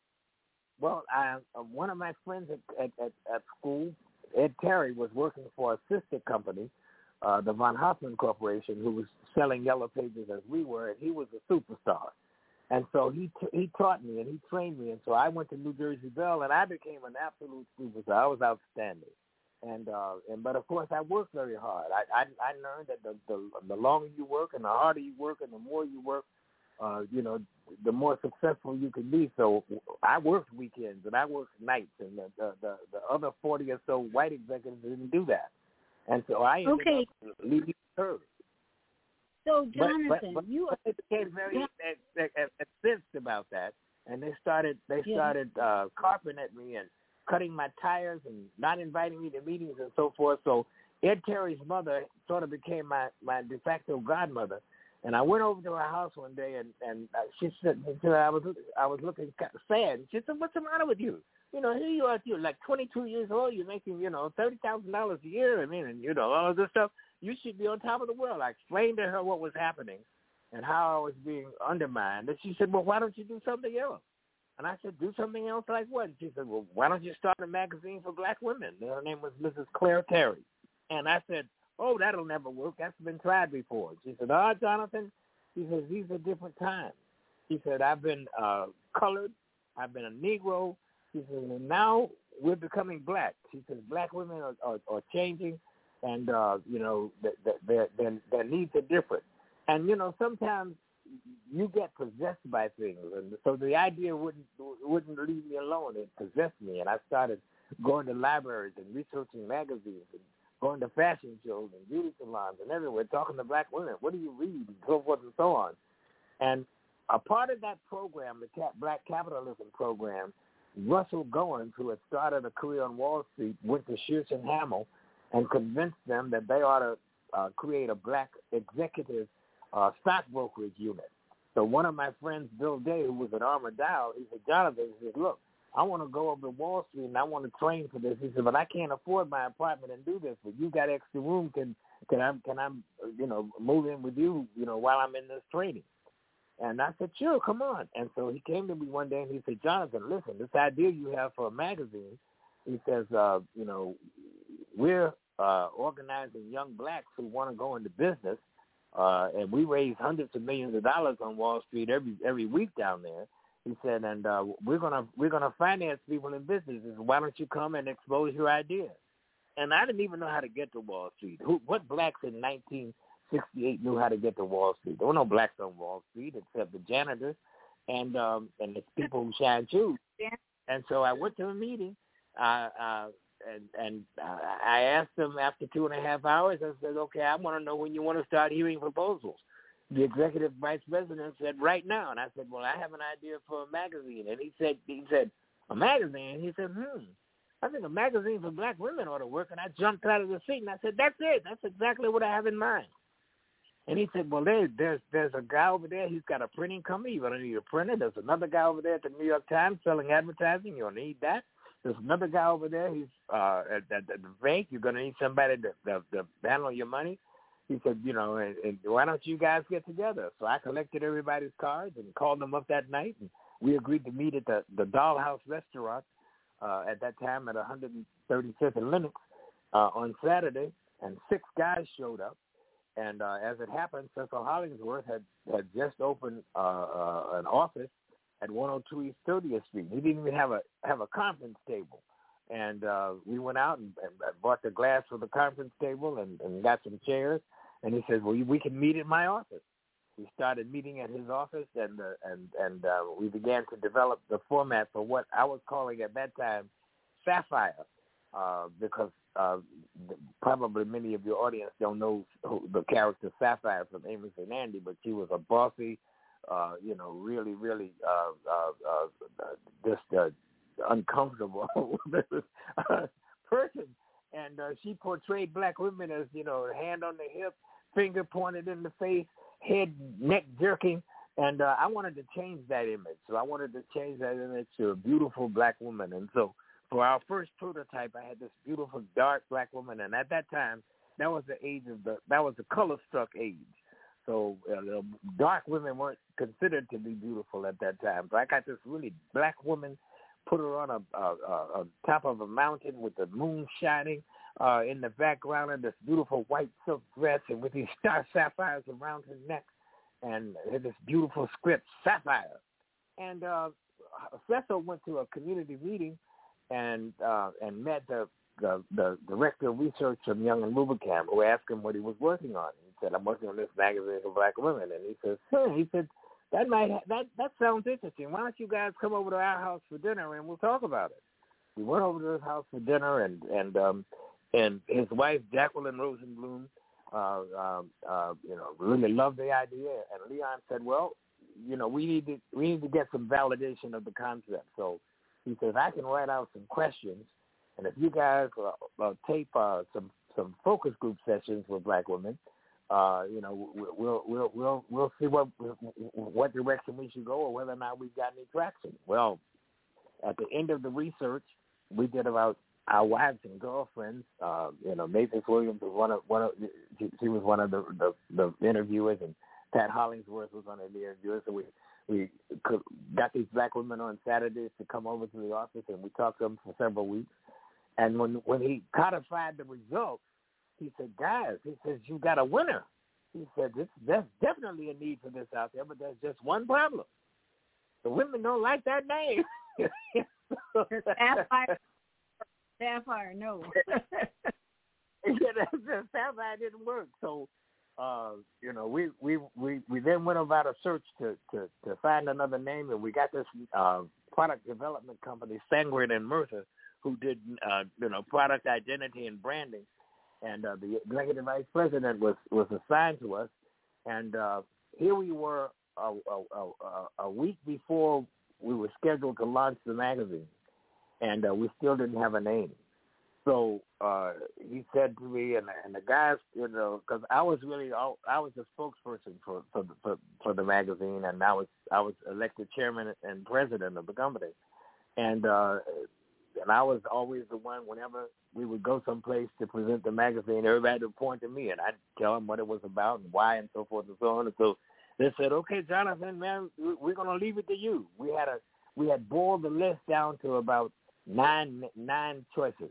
Well, I, uh, one of my friends at, at, at, at school, Ed Terry, was working for a sister company, uh, the Von Hoffman Corporation, who was selling Yellow Pages as we were, and he was a superstar. And so he t- he taught me and he trained me, and so I went to New Jersey Bell, and I became an absolute superstar. I was outstanding, and uh, and but of course I worked very hard. I I, I learned that the, the the longer you work and the harder you work and the more you work, uh, you know, the more successful you can be. So I worked weekends and I worked nights, and the the, the, the other forty or so white executives didn't do that, and so I ended okay. up leading the service. So, Jonathan, but, but, but you they became very incensed about that, and they started they yeah. started uh, carping at me and, cutting my tires and not inviting me to meetings and so forth. So Ed Terry's mother sort of became my, my de facto godmother. And I went over to her house one day, and, and she said, I was I was looking kind of sad. She said, "What's the matter with you? You know, here you are, you're like twenty-two years old. You're making, you know, thirty thousand dollars a year. I mean, and, you know, all of this stuff. You should be on top of the world." I explained to her what was happening and how I was being undermined. And she said, "Well, why don't you do something else?" And I said, "Do something else like what?" And she said, "Well, why don't you start a magazine for black women?" And her name was Missus Claire Terry. And I said, "Oh, that'll never work. That's been tried before." She said, "Oh, Jonathan," she says, "these are different times." She said, "I've been uh, colored. I've been a Negro." She says, "And now we're becoming black." She says, "Black women are, are, are changing, and, uh, you know, th- th- their, their, their needs are different." And, you know, sometimes you get possessed by things. And so the idea wouldn't wouldn't leave me alone. It possessed me. And I started going to libraries and researching magazines and going to fashion shows and beauty salons and everywhere, talking to black women. What do you read? And so forth and so on. And a part of that program, the Cap- Black Capitalism Program, Russell Goins, who had started a career on Wall Street, went to Shears and Hamill and convinced them that they ought to uh, create a black executive uh, stock brokerage unit. So one of my friends, Bill Day, who was at Armour Dow, he said, "Jonathan," he said, "look, I want to go over to Wall Street and I want to train for this." He said, "But I can't afford my apartment and do this. But you got extra room. Can can I can I you know move in with you you know while I'm in this training?" And I said, "Sure, come on." And so he came to me one day and he said, "Jonathan, listen, this idea you have for a magazine," he says, uh, "you know, we're uh, organizing young blacks who want to go into business, uh, and we raise hundreds of millions of dollars on Wall Street every every week down there." He said, "And uh, we're gonna we're gonna finance people in businesses. Why don't you come and expose your ideas?" And I didn't even know how to get to Wall Street. Who, what blacks in nineteen sixty-eight knew how to get to Wall Street? There were no blacks on Wall Street except the janitors and um, and the people who shine shoes. And so I went to a meeting, uh, uh, and and uh, I asked them after two and a half hours. I said, "Okay, I want to know when you want to start hearing proposals." The executive vice president said, "Right now." And I said, "Well, I have an idea for a magazine." And he said, "He said a magazine." He said, "Hmm, I think a magazine for black women ought to work." And I jumped out of the seat and I said, "That's it. That's exactly what I have in mind." And he said, "Well, there, there's there's a guy over there. He's got a printing company. You're going to need a printer. There's another guy over there at the New York Times selling advertising. You'll need that. There's another guy over there. He's uh, at, at, at the bank. You're going to need somebody to, to, to handle your money." He said, "You know, and, and why don't you guys get together?" So I collected everybody's cards and called them up that night, and we agreed to meet at the, the Dollhouse Restaurant uh, at that time at one thirty-fifth and Lenox uh, on Saturday, and six guys showed up. And uh, as it happened, Cecil Hollingsworth had, had just opened uh, uh, an office at one oh two East thirtieth Street. He didn't even have a have a conference table. And uh, we went out and, and bought the glass for the conference table and, and got some chairs. And he said, "Well, we can meet in my office." We started meeting at his office, and uh, and and uh, we began to develop the format for what I was calling at that time Sapphire, uh, because uh, probably many of your audience don't know who, the character Sapphire from Amos and Andy, but she was a bossy, uh, you know, really, really uh, uh, uh, just uh, uncomfortable person. And uh, she portrayed black women as, you know, hand on the hip, finger pointed in the face, head, neck jerking. And uh, I wanted to change that image. So I wanted to change that image to a beautiful black woman. And so for our first prototype, I had this beautiful dark black woman. And at that time, that was the age of the, that was the color-struck age. So uh, the dark women weren't considered to be beautiful at that time. So I got this really black woman, put her on a, a, a, a top of a mountain with the moon shining uh, in the background and this beautiful white silk dress and with these star sapphires around her neck and this beautiful script, Sapphire. And uh, Cecil went to a community meeting and uh, and met the, the, the director of research from Young and Rubicam, who asked him what he was working on. He said, "I'm working on this magazine for black women." And he says, "Huh," he said, That might ha- that that sounds interesting. Why don't you guys come over to our house for dinner and we'll talk about it?" We went over to his house for dinner, and and um, and his wife Jacqueline Rosenblum, uh, uh, uh, you know, really loved the idea. And Leon said, "Well, you know, we need to we need to get some validation of the concept." So He says, I can write out some questions, and if you guys uh, uh, tape uh, some some focus group sessions with black women, uh, you know, we'll we'll we'll we'll see what what direction we should go, or whether or not we've got any traction. Well, at the end of the research, we did about our wives and girlfriends. Uh, you know, Mavis Williams was one of one of she, she was one of the, the the interviewers, and Pat Hollingsworth was one of the interviewers. So we we could, got these black women on Saturdays to come over to the office, and we talked to them for several weeks. And when when he codified the results, he said, guys, he says, you got a winner. He said, this, there's definitely a need for this out there, but there's just one problem. The women don't like that name. Sapphire, Sapphire, no. Yeah, the Sapphire didn't work. So, uh, you know, we, we, we, we then went about a search to, to, to find another name, and we got this uh, product development company, Sangren and Mercer, who did, uh, you know, product identity and branding. And uh, the executive vice president was, was assigned to us. And uh, here we were a, a, a, a week before we were scheduled to launch the magazine, and uh, we still didn't have a name. So uh, he said to me, and, and the guys, you know, because I was really, I was the spokesperson for for the, for for the magazine, and I was I was elected chairman and president of the company, and uh, and I was always the one whenever we would go someplace to present the magazine, everybody would point to me, and I'd tell them what it was about and why and so forth and so on. And so they said, "Okay, Jonathan, man, we're going to leave it to you." We had a we had boiled the list down to about nine nine choices.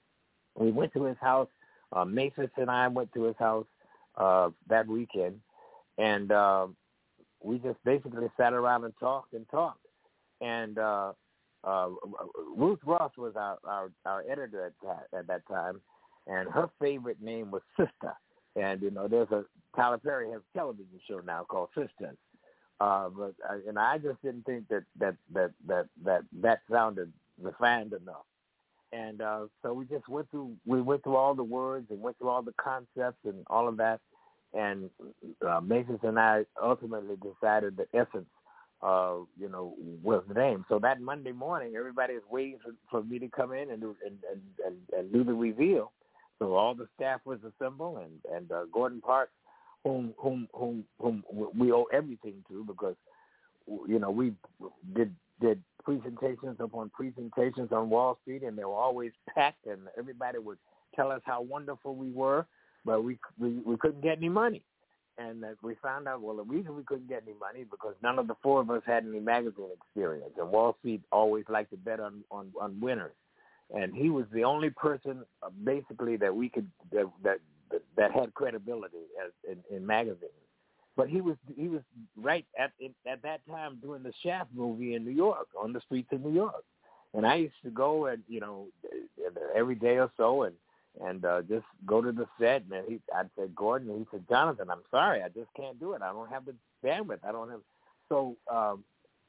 We went to his house. Uh, Mavis and I went to his house uh, that weekend, and uh, we just basically sat around and talked and talked. And uh, uh, Ruth Ross was our, our, our editor at that, at that time, and her favorite name was Sister. And, you know, there's a Tyler Perry has a television show now called Sisters. Uh, but I, and I just didn't think that that that that that, that sounded refined enough. And uh, so we just went through we went through all the words and went through all the concepts and all of that. And uh, Mavis and I ultimately decided the essence, uh, you know, was the name. So that Monday morning, everybody is waiting for, for me to come in and do, and, and, and, and do the reveal. So all the staff was assembled, and and uh, Gordon Parks, whom whom whom whom we owe everything to, because you know we did did presentations upon presentations on Wall Street, and they were always packed, and everybody would tell us how wonderful we were, but we we, we couldn't get any money. And uh, we found out, well, the reason we couldn't get any money because none of the four of us had any magazine experience, and Wall Street always liked to bet on, on, on winners. And he was the only person, uh, basically, that we could that that, that had credibility as in, in magazines. But he was he was right at at that time doing the Shaft movie in New York, on the streets of New York, and I used to go and you know every day or so and and uh, just go to the set. And he, I'd say, Gordon, and he said, Jonathan, I'm sorry, I just can't do it. I don't have the bandwidth. I don't have. So um,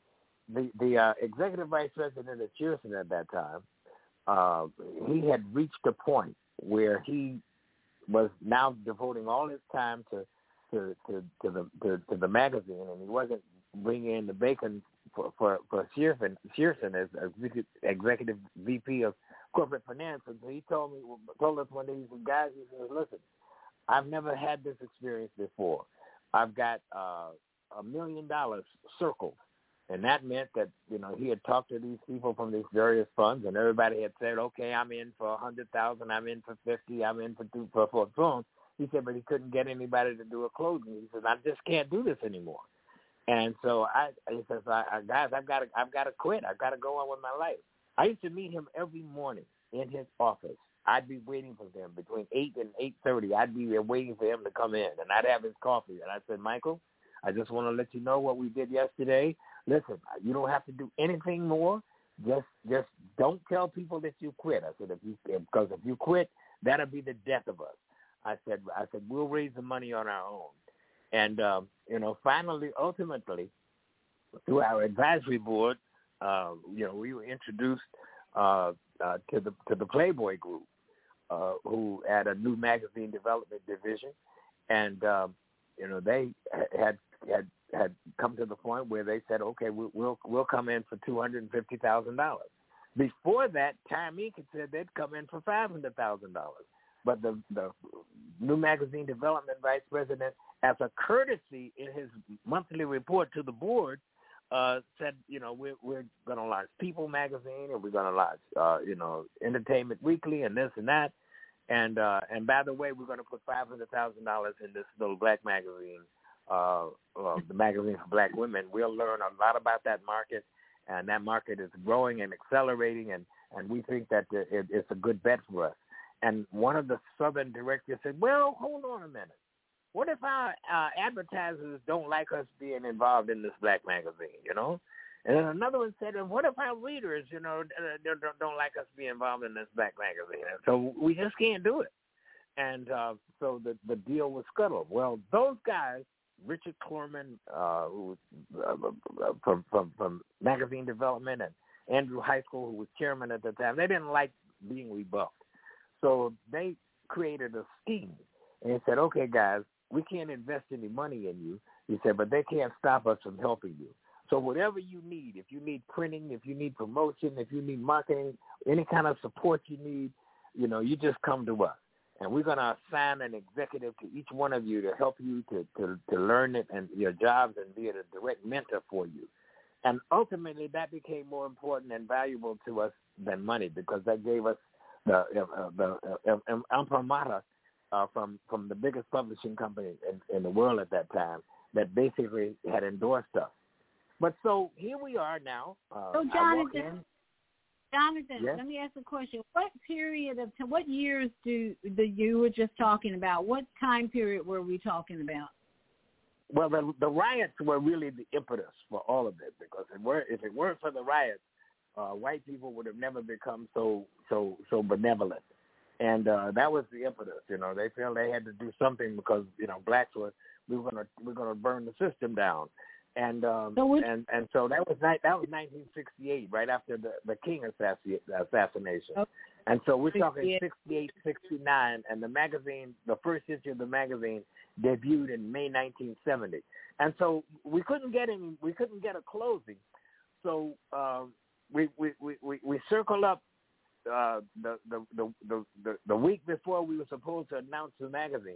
the the uh, executive vice president at Shearson at that time, uh, he had reached a point where he was now devoting all his time to. To, to, to the to, to the magazine, and he wasn't bringing in the bacon for for, for Shearson, Shearson as, as executive V P of corporate finance. And so he told me, told us one day, he said, guys, he said, listen, I've never had this experience before. I've got uh, a million dollars circled, and that meant that you know he had talked to these people from these various funds, and everybody had said, okay, I'm in for a hundred thousand, I'm in for fifty, I'm in for two for for phone. He said, but he couldn't get anybody to do a closing. He said, I just can't do this anymore. And so I, he says, I, I, guys, I've got to, I've got to quit. I've got to go on with my life. I used to meet him every morning in his office. I'd be waiting for him between eight and eight thirty. I'd be there waiting for him to come in, and I'd have his coffee. And I said, Michael, I just want to let you know what we did yesterday. Listen, you don't have to do anything more. Just, just don't tell people that you quit. I said, if you, because if you quit, that'll be the death of us. I said, I said, we'll raise the money on our own. And, um, you know, finally, ultimately, through our advisory board, uh, you know, we were introduced uh, uh, to the to the Playboy Group, uh, who had a new magazine development division. And, um, you know, they had had had come to the point where they said, okay, we'll we'll, we'll come in for two hundred fifty thousand dollars. Before that, Time Inc had said they'd come in for five hundred thousand dollars. But the, the New Magazine Development Vice President, as a courtesy in his monthly report to the board, uh, said, you know, we're, we're going to launch People Magazine, and we're going to launch, uh, you know, Entertainment Weekly and this and that. And uh, and by the way, we're going to put five hundred thousand dollars in this little black magazine, uh, uh, the magazine for black women. We'll learn a lot about that market, and that market is growing and accelerating, and, and we think that it, it's a good bet for us. And one of the Southern directors said, well, hold on a minute. What if our uh, advertisers don't like us being involved in this black magazine, you know? And then another one said, and what if our readers, you know, don't, don't like us being involved in this black magazine? And so we just can't do it. And uh, so the, the deal was scuttled. Well, those guys, Richard Klorman, uh, who was uh, from, from, from Magazine Development, and Andrew Heiskell, who was chairman at the time, they didn't like being rebuffed. So they created a scheme. And they said, okay, guys, we can't invest any money in you. He said, but they can't stop us from helping you. So whatever you need, if you need printing, if you need promotion, if you need marketing, any kind of support you need, you know, you just come to us. And we're going to assign an executive to each one of you to help you to, to, to learn it and your jobs and be a direct mentor for you. And ultimately, that became more important and valuable to us than money, because that gave us the, uh, the uh, imprimatur uh, from, from the biggest publishing company in, in the world at that time that basically had endorsed us. But so here we are now. Uh, so Jonathan, Jonathan, yes? let me ask a question. What period of time, what years do the you were just talking about? What time period were we talking about? Well, the, the riots were really the impetus for all of it, because it were, if it weren't for the riots, uh, white people would have never become so so so benevolent. And uh, that was the impetus. You know, they felt they had to do something because, you know, blacks were we were gonna we're gonna burn the system down. And um, so and and so that was that was nineteen sixty-eight, right after the, the King assassi- assassination. Okay. And so we're talking sixty-eight, sixty-nine, and the magazine, the first issue of the magazine, debuted in May nineteen seventy. And so we couldn't get any, we couldn't get a closing. So um, we, we we we we circled up uh, the, the, the the the the week before we were supposed to announce the magazine.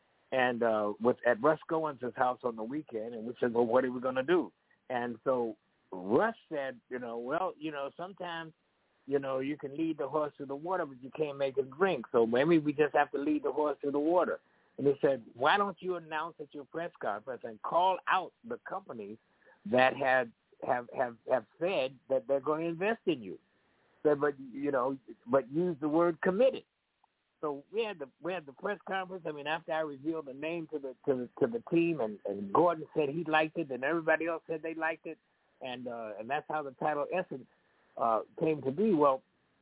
And uh, was at Russ Goins' house on the weekend, and we said, well, what are we going to do? And so Russ said, you know, well, you know, sometimes, you know, you can lead the horse to the water, but you can't make it drink. So maybe we just have to lead the horse to the water. And he said, why don't you announce at your press conference and call out the companies that had have, have, have said that they're going to invest in you? So, but, you know, but use the word committed. So we had the we had the press conference. I mean, after I revealed the name to the to the, to the team, and, and Gordon said he liked it, and everybody else said they liked it, and uh, and that's how the title Essence uh, came to be. Well,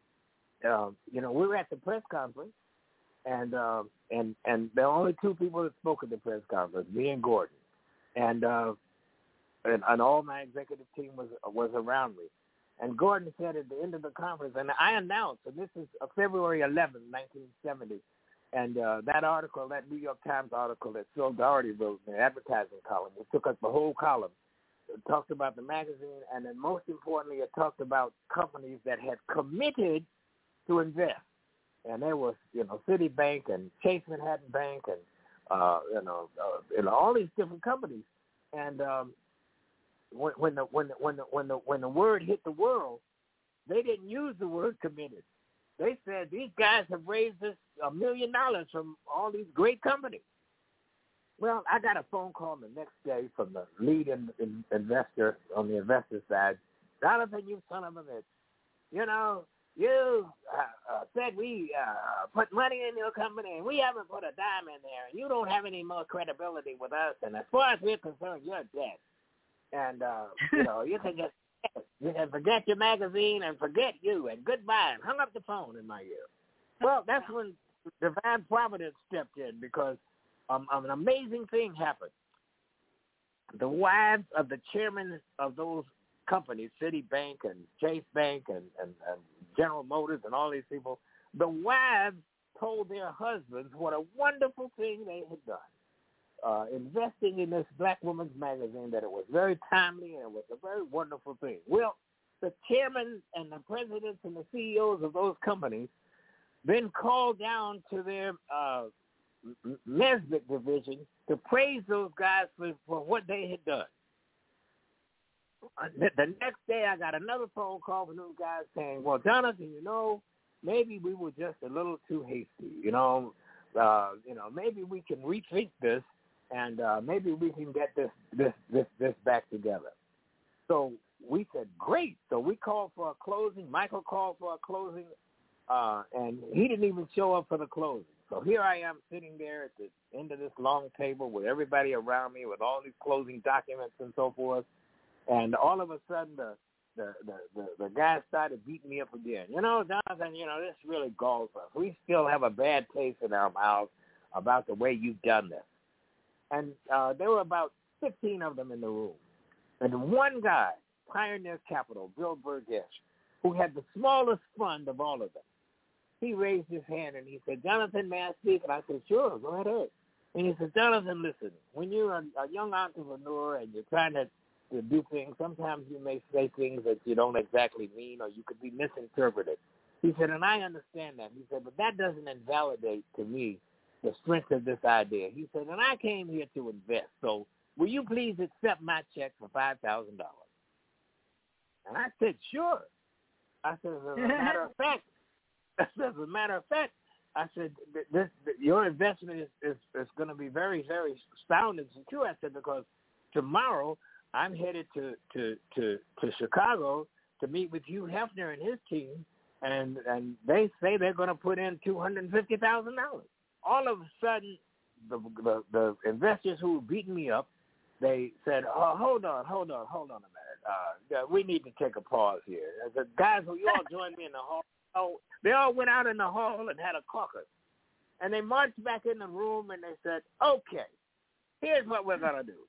uh, you know, we were at the press conference, and uh, and and there were only two people that spoke at the press conference, me and Gordon, and uh, and, and all my executive team was was around me. And Gordon said at the end of the conference, and I announced, and this is February eleventh, nineteen seventy, and uh, that article, that New York Times article that Phil Doherty wrote in the advertising column, it took us the whole column. It talked about the magazine, and then most importantly, it talked about companies that had committed to invest. And there was, you know, Citibank and Chase Manhattan Bank and, uh, you know, uh, you know, all these different companies. And um, When, when the when the when the when the when the word hit the world, they didn't use the word committed. They said these guys have raised us a million dollars from all these great companies. Well, I got a phone call the next day from the lead in, in, investor on the investor side. Jonathan, you son of a bitch! You know you uh, uh, said we uh, put money in your company, and we haven't put a dime in there, and you don't have any more credibility with us. And as far as we're concerned, you're dead. And, uh, you know, you can just you can forget your magazine and forget you and goodbye, and hung up the phone in my ear. Well, that's when divine providence stepped in, because um, an amazing thing happened. The wives of the chairmen of those companies, Citibank and Chase Bank and, and, and General Motors and all these people, the wives told their husbands what a wonderful thing they had done. Uh, investing in this Black Woman's Magazine, that it was very timely and it was a very wonderful thing. Well, the chairmen and the presidents and the C E Os of those companies then called down to their uh, Nesbitt division to praise those guys for, for what they had done. The next day, I got another phone call from those guys saying, well, Jonathan, you know, maybe we were just a little too hasty. You know, uh, you know, maybe we can rethink this, and uh, maybe we can get this, this, this, this back together. So we said, great. So we called for a closing. Michael called for a closing, uh, and he didn't even show up for the closing. So here I am sitting there at the end of this long table with everybody around me with all these closing documents and so forth. And all of a sudden, the the, the, the, the guy started beating me up again. You know, Jonathan, you know, this really galls us. We still have a bad taste in our mouths about the way you've done this. And uh, there were about fifteen of them in the room. And one guy, Pioneer Capital, Bill Burgess, who had the smallest fund of all of them, he raised his hand and he said, Jonathan, may I speak? And I said, sure, go ahead. And he said, Jonathan, listen, when you're a, a young entrepreneur and you're trying to to do things, sometimes you may say things that you don't exactly mean or you could be misinterpreted. He said, and I understand that. He said, but that doesn't invalidate to me the strength of this idea. He said, and I came here to invest, so will you please accept my check for five thousand dollars? And I said, sure. I said, as a matter of fact, I said, as a matter of fact, I said, this, this your investment is, is, is going to be very, very sound and secure. I said, because tomorrow I'm headed to, to, to, to Chicago to meet with Hugh Hefner and his team, and, and they say they're going to put in two hundred fifty thousand dollars. All of a sudden, the, the, the investors who were beating me up, they said, oh, hold on, hold on, hold on a minute. Uh, we need to take a pause here. The guys who you all joined me in the hall, oh, they all went out in the hall and had a caucus. And they marched back in the room and they said, okay, here's what we're going to do.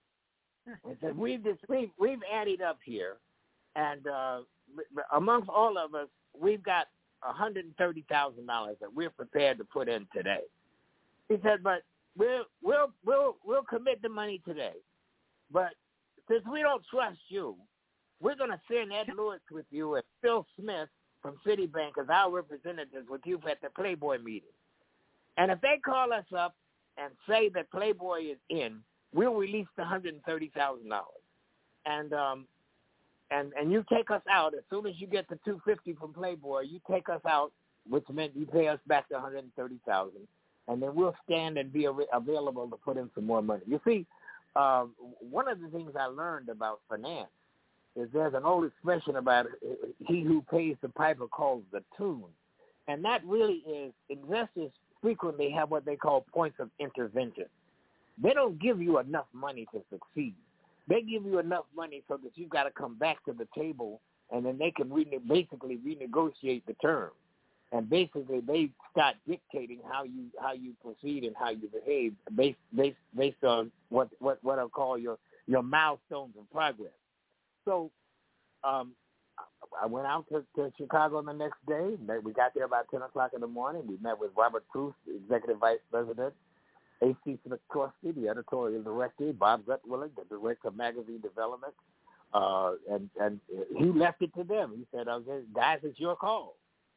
They said, we've, just, we've, we've added up here, and uh, amongst all of us, we've got one hundred thirty thousand dollars that we're prepared to put in today. He said, but we'll, we'll, we'll, we'll commit the money today. But since we don't trust you, we're going to send Ed Lewis with you and Phil Smith from Citibank as our representatives with you at the Playboy meeting. And if they call us up and say that Playboy is in, we'll release the one hundred thirty thousand dollars. And um, and and you take us out as soon as you get the two hundred fifty thousand dollars from Playboy. You take us out, which meant you pay us back the one hundred thirty thousand dollars, and then we'll stand and be av- available to put in some more money. You see, uh, one of the things I learned about finance is there's an old expression about it, he who pays the piper calls the tune, and that really is investors frequently have what they call points of intervention. They don't give you enough money to succeed. They give you enough money so that you've got to come back to the table, and then they can rene- basically renegotiate the terms. And basically, they start dictating how you how you proceed and how you behave based based based on what what, what I'll call your, your milestones of progress. So, um, I went out to, to Chicago the next day. We got there about ten o'clock in the morning. We met with Robert Cruz, the executive vice president. A C Sikorsky, the editorial director, Bob Gutwillig, the director of magazine development, uh, and, and he left it to them. He said, okay, guys, it's your call.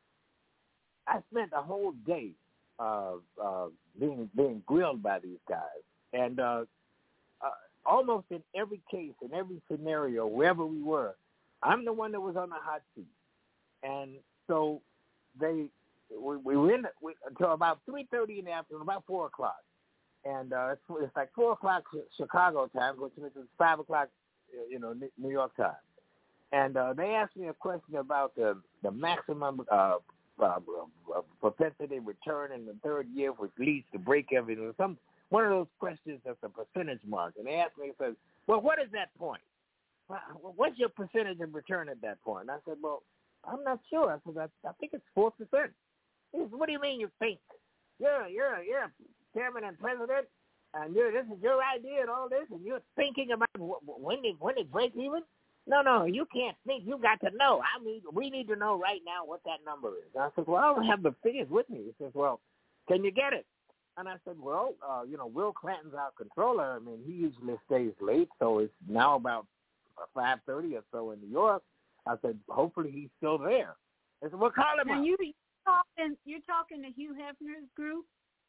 I spent a whole day uh, uh, being being grilled by these guys. And uh, uh, almost in every case, in every scenario, wherever we were, I'm the one that was on the hot seat. And so they we, we were in we, until about three thirty in the afternoon, about four o'clock. And uh, it's, it's like four o'clock Chicago time, which means it's five o'clock, you know, New York time. And uh, they asked me a question about the the maximum uh, uh, propensity return in the third year, which leads to break even. Some one of those questions that's a percentage mark. And they asked me, said, well, what is that point? What's your percentage of return at that point? And I said, well, I'm not sure. I said, I, I think it's four percent. He said, what do you mean you think? You're you're you're chairman and president, and you're, this is your idea and all this, and you're thinking about when they when they break even? No, no, you can't think. You got to know. I mean, we need to know right now what that number is. And I said, well, I don't have the figures with me. He says, well, can you get it? And I said, well, uh, you know, Will Clanton's our controller. I mean, he usually stays late, so it's now about five thirty or so in New York. I said, hopefully he's still there. I said, well, call him now up. You, you're, talking, you're talking to Hugh Hefner's group?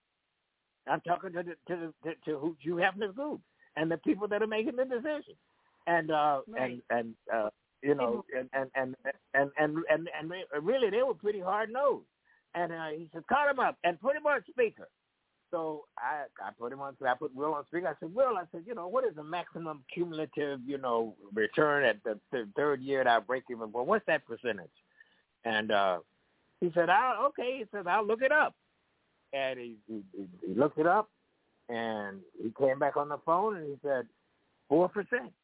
I'm talking to the, to the, to, to Hugh Hefner's group and the people that are making the decision. And, uh, right. and, and, uh, you know, and, and, and, and, and, and, and really they were pretty hard-nosed. And uh, he said, call him up and put him on speaker. So I, I put him on, I put Will on speaker. I said, Will, I said, you know, what is the maximum cumulative, you know, return at the th- third year that I break even? Well, what's that percentage? And uh, he said, I'll, okay. He said, I'll look it up. And he, he, he looked it up, and he came back on the phone, and he said, four percent.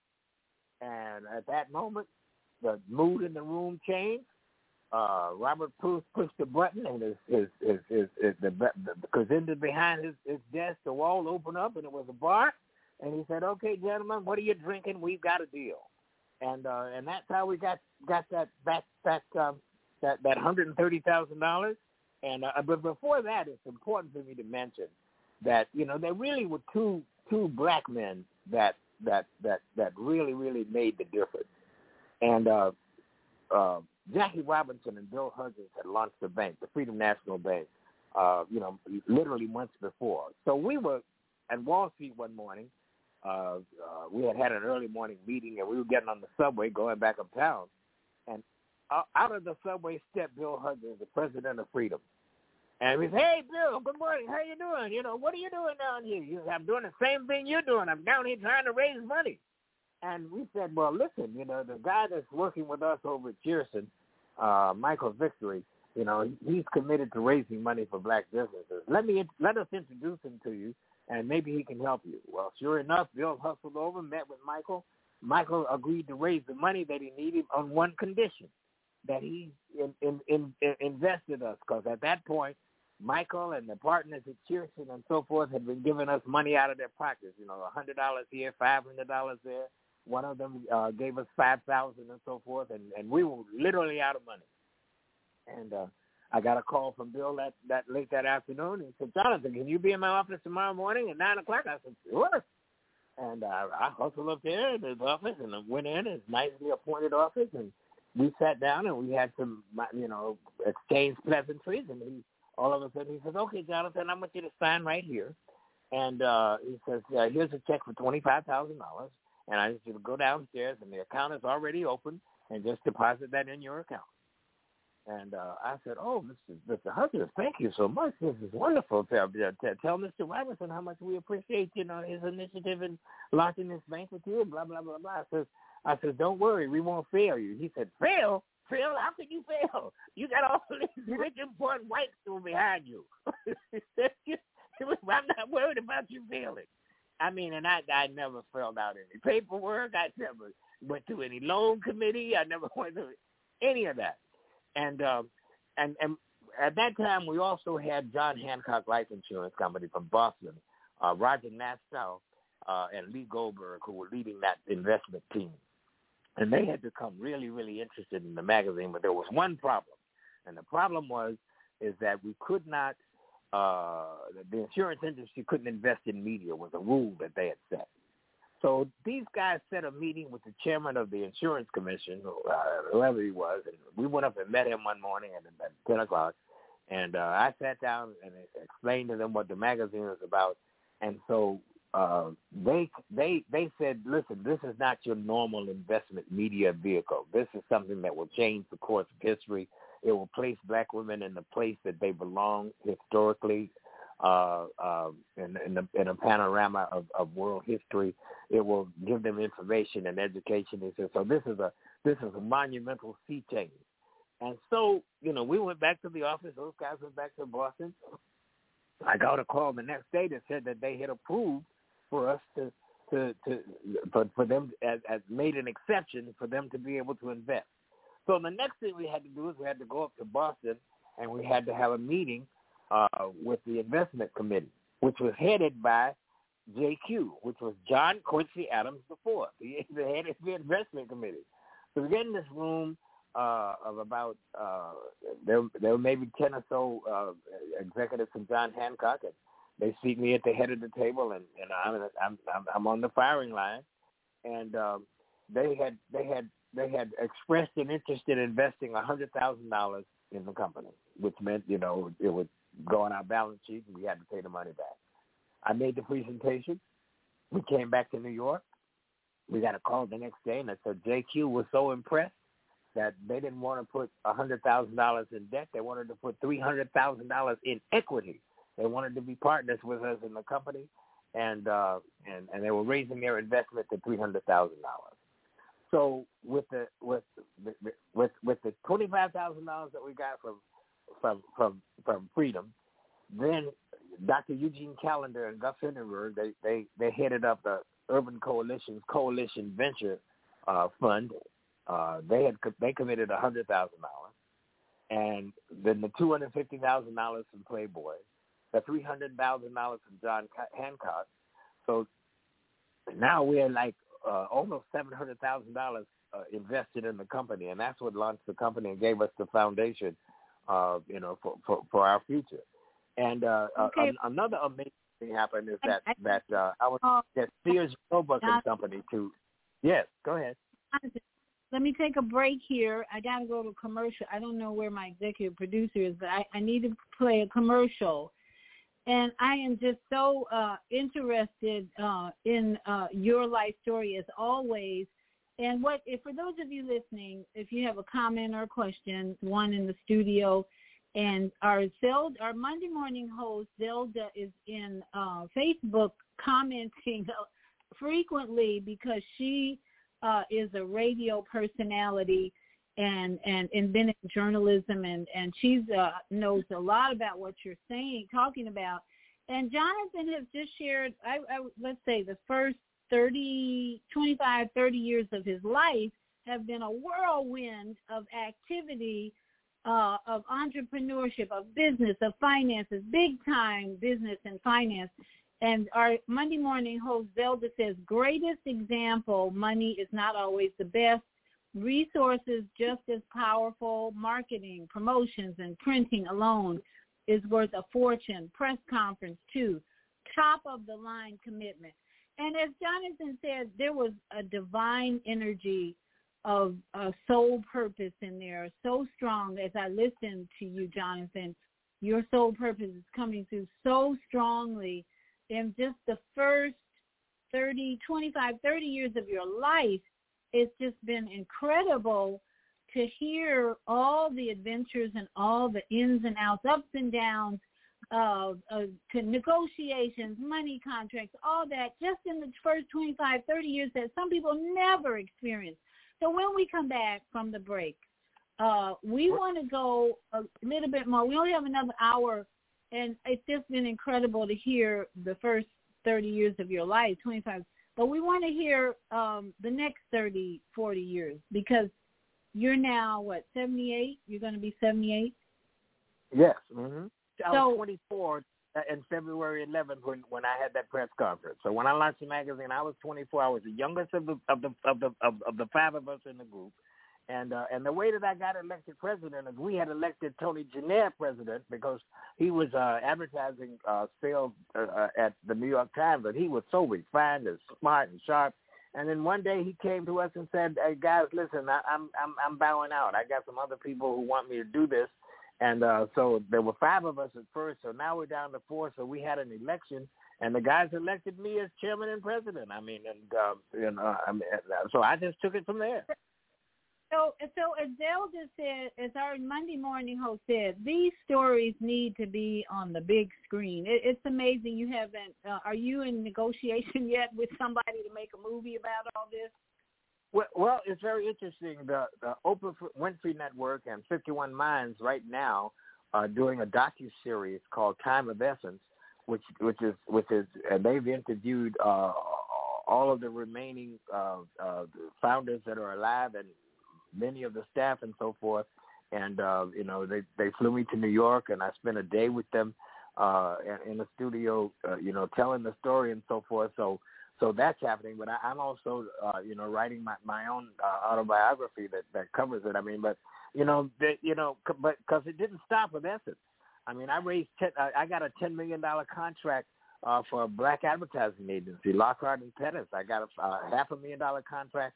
And at that moment, the mood in the room changed. Uh, Robert Bruce pushed the button, and his his his, his, his the, the, the crescendo behind his, his desk, the wall opened up, and it was a bar. And he said, "Okay, gentlemen, what are you drinking? We've got a deal." And uh, and that's how we got got that back back um, that that hundred and thirty thousand dollars. And uh, but before that, it's important for me to mention that you know there really were two two black men that that that that really really made the difference. And uh, uh, Jackie Robinson and Bill Huggins had launched the bank, the Freedom National Bank, uh, you know, literally months before. So we were at Wall Street one morning. Uh, uh, we had had an early morning meeting, and we were getting on the subway going back uptown. And uh, out of the subway stepped Bill Huggins, the president of Freedom. And we said, "Hey, Bill, good morning. How you doing? You know, what are you doing down here?" You, I'm doing the same thing you're doing. I'm down here trying to raise money. And we said, well, listen, you know, the guy that's working with us over at Cheerson, uh, Michael Victory, you know, he's committed to raising money for black businesses. Let me let us introduce him to you, and maybe he can help you. Well, sure enough, Bill hustled over, met with Michael. Michael agreed to raise the money that he needed on one condition, that he in, in, in, in invested us, because at that point, Michael and the partners at Cheerson and so forth had been giving us money out of their pockets, you know, one hundred dollars here, five hundred dollars there. One of them uh, gave us five thousand dollars and so forth, and, and we were literally out of money. And uh, I got a call from Bill that, that late that afternoon. He said, "Jonathan, can you be in my office tomorrow morning at nine o'clock?" I said, "Sure." And uh, I hustled up there in his office and I went in, his nicely appointed office, and we sat down and we had some, you know, exchange pleasantries. And he, all of a sudden he says, "Okay, Jonathan, I want you to sign right here." And uh, he says, uh, "Here's a check for twenty-five thousand dollars. And I just you to go downstairs, and the account is already open, and just deposit that in your account." And uh, I said, "Oh, Mister Mister Huggins, thank you so much. This is wonderful. Tell, tell, tell Mister Robinson how much we appreciate, you know, his initiative in launching this bank with you, and blah, blah, blah, blah." I said, I said, "Don't worry, we won't fail you." He said, "Fail? Fail? How could you fail? You got all these rich, important whites still behind you." "I'm not worried about you failing." I mean, and I, I never filled out any paperwork. I never went to any loan committee. I never went to any of that. And um, and and at that time, we also had John Hancock Life Insurance Company from Boston, uh, Roger Nassau, uh, and Lee Goldberg, who were leading that investment team. And they had become really, really interested in the magazine, but there was one problem. And the problem was is that we could not Uh, the insurance industry couldn't invest in media was a rule that they had set. So these guys set a meeting with the chairman of the insurance commission, uh, whoever he was, and we went up and met him one morning at, at ten o'clock. And uh, I sat down and explained to them what the magazine was about. And so uh, they they they said, "Listen, this is not your normal investment media vehicle. This is something that will change the course of history. It will place black women in the place that they belong historically, uh, uh, in, in, the, in a panorama of, of world history. It will give them information and education." He said, "So this is a this is a monumental sea change." And so, you know, we went back to the office. Those guys went back to Boston. I got a call the next day that said that they had approved for us to to to for, for them as, as made an exception for them to be able to invest. So the next thing we had to do is we had to go up to Boston, and we had to have a meeting uh, with the investment committee, which was headed by J Q, which was John Quincy Adams the fourth. He the head of the investment committee. So we get in this room uh, of about uh, there. There were maybe ten or so uh, executives from John Hancock, and they seat me at the head of the table, and, and I'm, I'm I'm I'm on the firing line, and um, they had they had they had expressed an interest in investing one hundred thousand dollars in the company, which meant, you know, it would go on our balance sheet and we had to pay the money back. I made the presentation. We came back to New York. We got a call the next day, and they said J Q was so impressed that they didn't want to put one hundred thousand dollars in debt. They wanted to put three hundred thousand dollars in equity. They wanted to be partners with us in the company, and uh, and, and they were raising their investment to three hundred thousand dollars. So with the with the, with with the twenty-five thousand dollars that we got from from from from Freedom, then Doctor Eugene Callender and Gus Hindenburg, they, they, they headed up the Urban Coalition's Coalition Venture uh, Fund. Uh, they had they committed one hundred thousand dollars, and then the two hundred fifty thousand dollars from Playboy, the three hundred thousand dollars from John Hancock. So now we're like uh, almost seven hundred thousand dollars uh, invested in the company, and that's what launched the company and gave us the foundation, uh, you know, for, for, for our future. And uh, okay. uh, another amazing thing happened is that that uh, I was at Sears Roebuck and Company to. Yes, go ahead. Let me take a break here. I got to go to commercial. I don't know where my executive producer is, but I, I need to play a commercial. And I am just so uh, interested uh, in uh, your life story as always. And what, if for those of you listening, if you have a comment or a question, one in the studio. And our Zelda, our Monday morning host, Zelda, is in uh, Facebook commenting frequently because she uh, is a radio personality and, and, and been in journalism, and, and she uh, knows a lot about what you're saying, talking about. And Jonathan has just shared, I, I, let's say, the first thirty, twenty-five, thirty years of his life have been a whirlwind of activity, Uh, of entrepreneurship, of business, of finances, big-time business and finance. And our Monday morning host, Zelda, says, greatest example, money is not always the best. Resources just as powerful. Marketing, promotions, and printing alone is worth a fortune. Press conference, too. Top-of-the-line commitment. And as Jonathan said, there was a divine energy of uh, soul purpose in there, so strong. As I listen to you, Jonathan, your soul purpose is coming through so strongly in just the first thirty, twenty-five, thirty years of your life. It's just been incredible to hear all the adventures and all the ins and outs, ups and downs, uh, uh, to negotiations, money contracts, all that, just in the first twenty-five, thirty years that some people never experienced. So when we come back from the break, uh, we want to go a little bit more. We only have another hour, and it's just been incredible to hear the first thirty years of your life, twenty-five. But we want to hear um, the next thirty, forty years, because you're now, what, seventy-eight? You're going to be seventy-eight? Yes. Mm-hmm. I so, was twenty-four in February eleventh when, when I had that press conference. So when I launched the magazine, I was twenty-four. I was the youngest of the of the of the of, of the five of us in the group, and uh, and the way that I got elected president is we had elected Tony Jenner president because he was uh, advertising uh, sales uh, at the New York Times, but he was so refined and smart and sharp. And then one day he came to us and said, "Hey guys, listen, I, I'm I'm I'm bowing out. I got some other people who want me to do this." And uh, so there were five of us at first, so now we're down to four. So we had an election, and the guys elected me as chairman and president. I mean, and uh, you know, I mean, so I just took it from there. So, so as Zelda said, as our Monday morning host said, these stories need to be on the big screen. It, it's amazing you haven't. Uh, are you in negotiation yet with somebody to make a movie about all this? Well, well, it's very interesting. The, the Oprah Winfrey Network and fifty-one Minds right now are doing a docu-series called Time of Essence, which which is which is and they've interviewed uh, all of the remaining uh, uh, founders that are alive and many of the staff and so forth. And uh, you know, they they flew me to New York, and I spent a day with them uh, in, in the studio, uh, you know, telling the story and so forth. So. So that's happening, but I, I'm also, uh, you know, writing my, my own uh, autobiography that, that covers it. I mean, but, you know, the, you know, c- but because it didn't stop with Essence. I mean, I raised, ten, I, I got a ten million dollars contract uh, for a black advertising agency, Lockhart and Pettis. I got a, a half a million dollar contract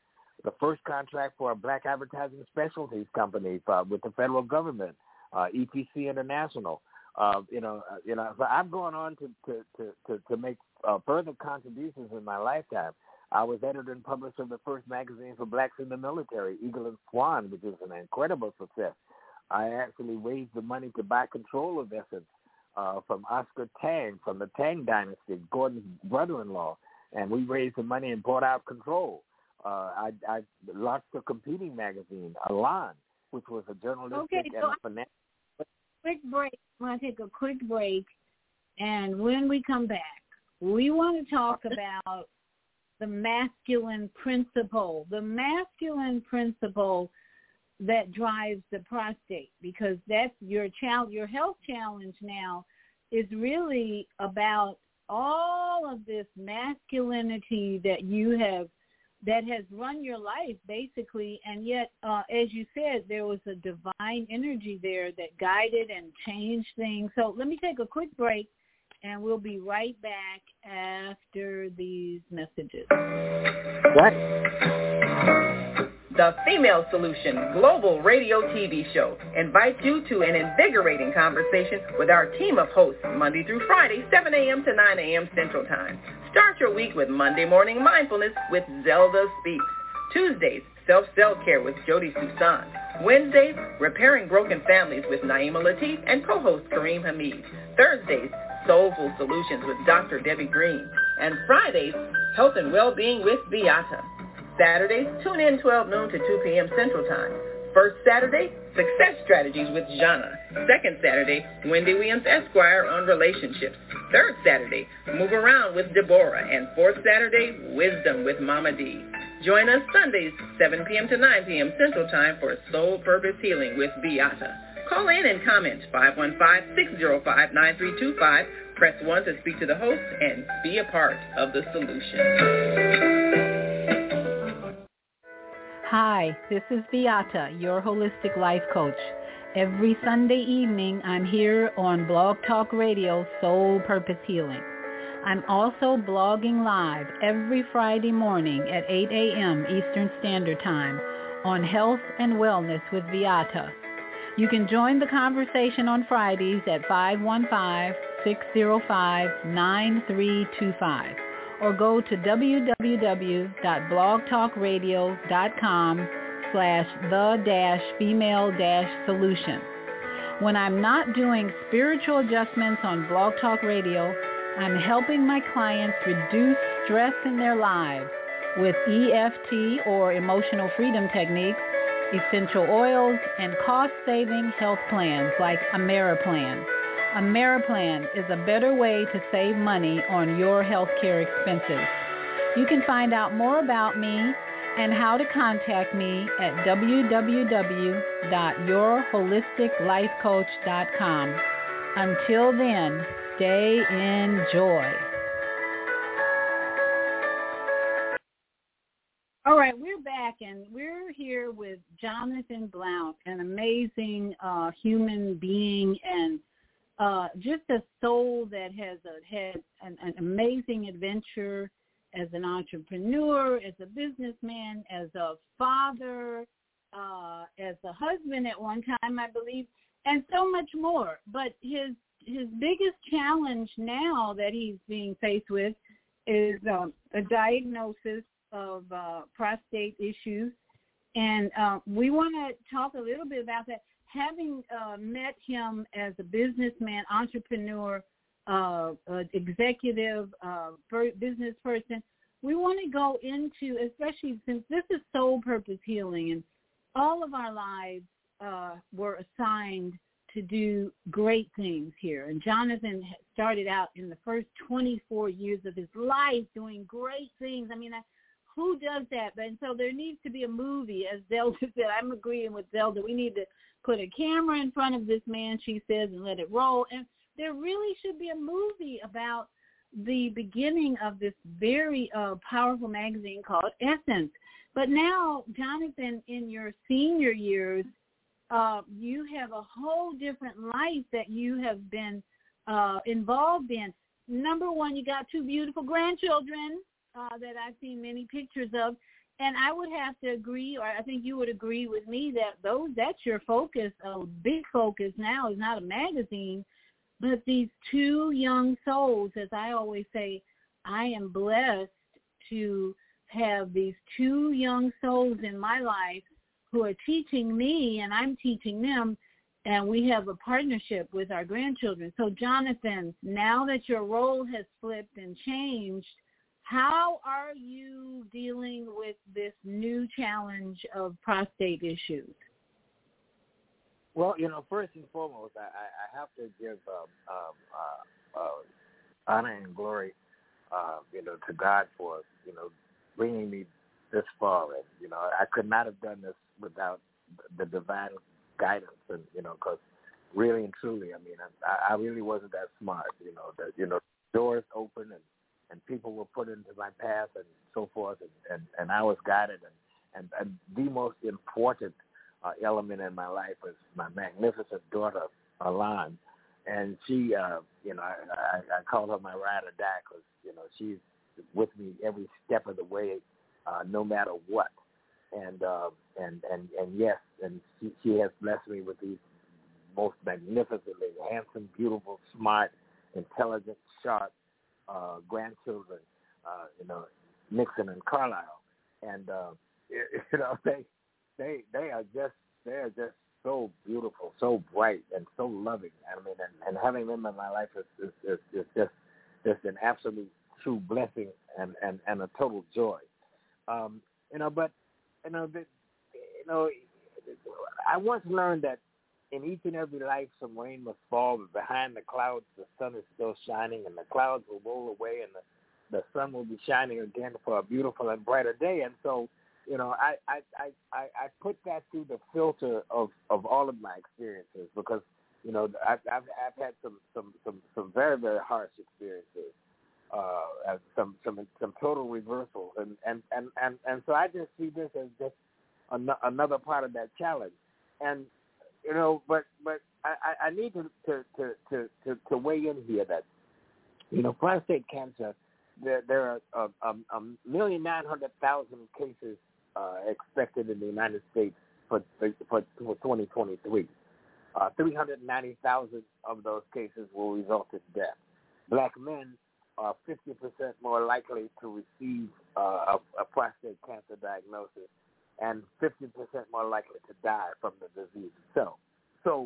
the first contract for a black advertising specialties company uh, with the federal government, uh, E P C International. Uh, you know, uh, you know. So I'm going on to to to to, to make uh, further contributions in my lifetime. I was editor and publisher of the first magazine for blacks in the military, Eagle and Swan, which is an incredible success. I actually raised the money to buy control of Essence uh, from Oscar Tang, from the Tang dynasty, Gordon's brother-in-law, and we raised the money and bought out Control. Uh, I, I launched a competing magazine, Alan, which was a journalistic okay, and so a financial. Quick break. I want to take a quick break, and when we come back, we want to talk about the masculine principle, the masculine principle that drives the prostate, because that's your challenge. Your health challenge now is really about all of this masculinity that you have, that has run your life basically, and yet, uh, as you said, there was a divine energy there that guided and changed things. So let me take a quick break, and we'll be right back after these messages. Right. The Female Solution Global Radio T V Show invites you to an invigorating conversation with our team of hosts Monday through Friday, seven a.m. to nine a.m. Central Time. Start your week with Monday Morning Mindfulness with Zelda Speaks. Tuesdays, Self-Cell Care with Jody Susan. Wednesdays, Repairing Broken Families with Naima Latif and co-host Kareem Hamid. Thursdays, Soulful Solutions with Doctor Debbie Green. And Fridays, Health and Wellbeing with Beata. Saturdays, tune in twelve noon to two p.m. Central Time. First Saturday, Success Strategies with Jana. Second Saturday, Wendy Williams Esquire on relationships. Third Saturday, Move Around with Deborah. And fourth Saturday, Wisdom with Mama D. Join us Sundays, seven p.m. to nine p.m. Central Time for Soul Purpose Healing with Beata. Call in and comment five one five, six zero five, nine three two five. Press one to speak to the host and be a part of the solution. Hi, this is Beata, your holistic life coach. Every Sunday evening, I'm here on Blog Talk Radio, Soul Purpose Healing. I'm also blogging live every Friday morning at eight a.m. Eastern Standard Time on Health and Wellness with Beata. You can join the conversation on Fridays at five one five, six zero five, nine three two five. Or go to www.blogtalkradio.com slash the dash female dash solution. When I'm not doing spiritual adjustments on Blog Talk Radio, I'm helping my clients reduce stress in their lives with E F T or emotional freedom techniques, essential oils, and cost-saving health plans like Ameriplan. Ameriplan is a better way to save money on your healthcare expenses. You can find out more about me and how to contact me at w w w dot your holistic life coach dot com. Until then, stay in joy. All right, we're back, and we're here with Jonathan Blount, an amazing uh, human being and Uh, just a soul that has a, had an, an amazing adventure as an entrepreneur, as a businessman, as a father, uh, as a husband at one time, I believe, and so much more. But his his biggest challenge now that he's being faced with is um, a diagnosis of uh, prostate issues, and uh, we want to talk a little bit about that. Having uh, met him as a businessman, entrepreneur, uh, uh, executive, uh, business person, we want to go into, especially since this is soul purpose healing, and all of our lives uh, were assigned to do great things here. And Jonathan started out in the first twenty-four years of his life doing great things. I mean, I, who does that? And so there needs to be a movie, as Zelda said. I'm agreeing with Zelda. We need to put a camera in front of this man, she says, and let it roll. And there really should be a movie about the beginning of this very uh, powerful magazine called Essence. But now, Jonathan, in your senior years, uh, you have a whole different life that you have been uh, involved in. Number one, you got two beautiful grandchildren uh, that I've seen many pictures of. and I would have to agree, or I think you would agree with me that those that's your focus, a big focus now is not a magazine, but these two young souls, as I always say, I am blessed to have these two young souls in my life who are teaching me, and I'm teaching them, and we have a partnership with our grandchildren. So, Jonathan, now that your role has flipped and changed, how are you dealing with this new challenge of prostate issues? Well, you know, first and foremost, I, I have to give um, um, uh, uh, honor and glory, uh, you know, to God for, you know, bringing me this far. And, you know, I could not have done this without the divine guidance. And, you know, because really and truly, I mean, I, I really wasn't that smart, you know, that, you know, doors open and, and people were put into my path and so forth. And, and, and I was guided. And, and, and the most important uh, element in my life was my magnificent daughter, Alon. And she, uh, you know, I, I, I called her my ride or die because, you know, she's with me every step of the way, uh, no matter what. And, uh, and, and, and yes, and she, she has blessed me with these most magnificently handsome, beautiful, smart, intelligent, sharp uh, grandchildren, uh, you know, Nixon and Carlisle. And, uh, you know, they, they, they are just, they are just so beautiful, so bright, and so loving. I mean, and, and having them in my life is, is, is, is just, just an absolute true blessing and, and, and a total joy. Um, you know, but, you know, the, you know, I once learned that in each and every life some rain must fall, but behind the clouds the sun is still shining, and the clouds will roll away, and the, the sun will be shining again for a beautiful and brighter day. And so, you know, I, I, I, I, I put that through the filter of, of all of my experiences because, you know, I've, I've, I've had some, some, some, some very, very harsh experiences, uh, some, some, some total reversals. And, and, and, and, and so I just see this as just an, another part of that challenge. And, you know, but, but I, I need to, to, to, to, to, to weigh in here that, you know, prostate cancer, there, there are a, a, a million nine hundred thousand cases uh, expected in the United States for, for, for twenty twenty-three. Uh, three hundred ninety thousand of those cases will result in death. Black men are fifty percent more likely to receive uh, a, a prostate cancer diagnosis and fifty percent more likely to die from the disease itself. So,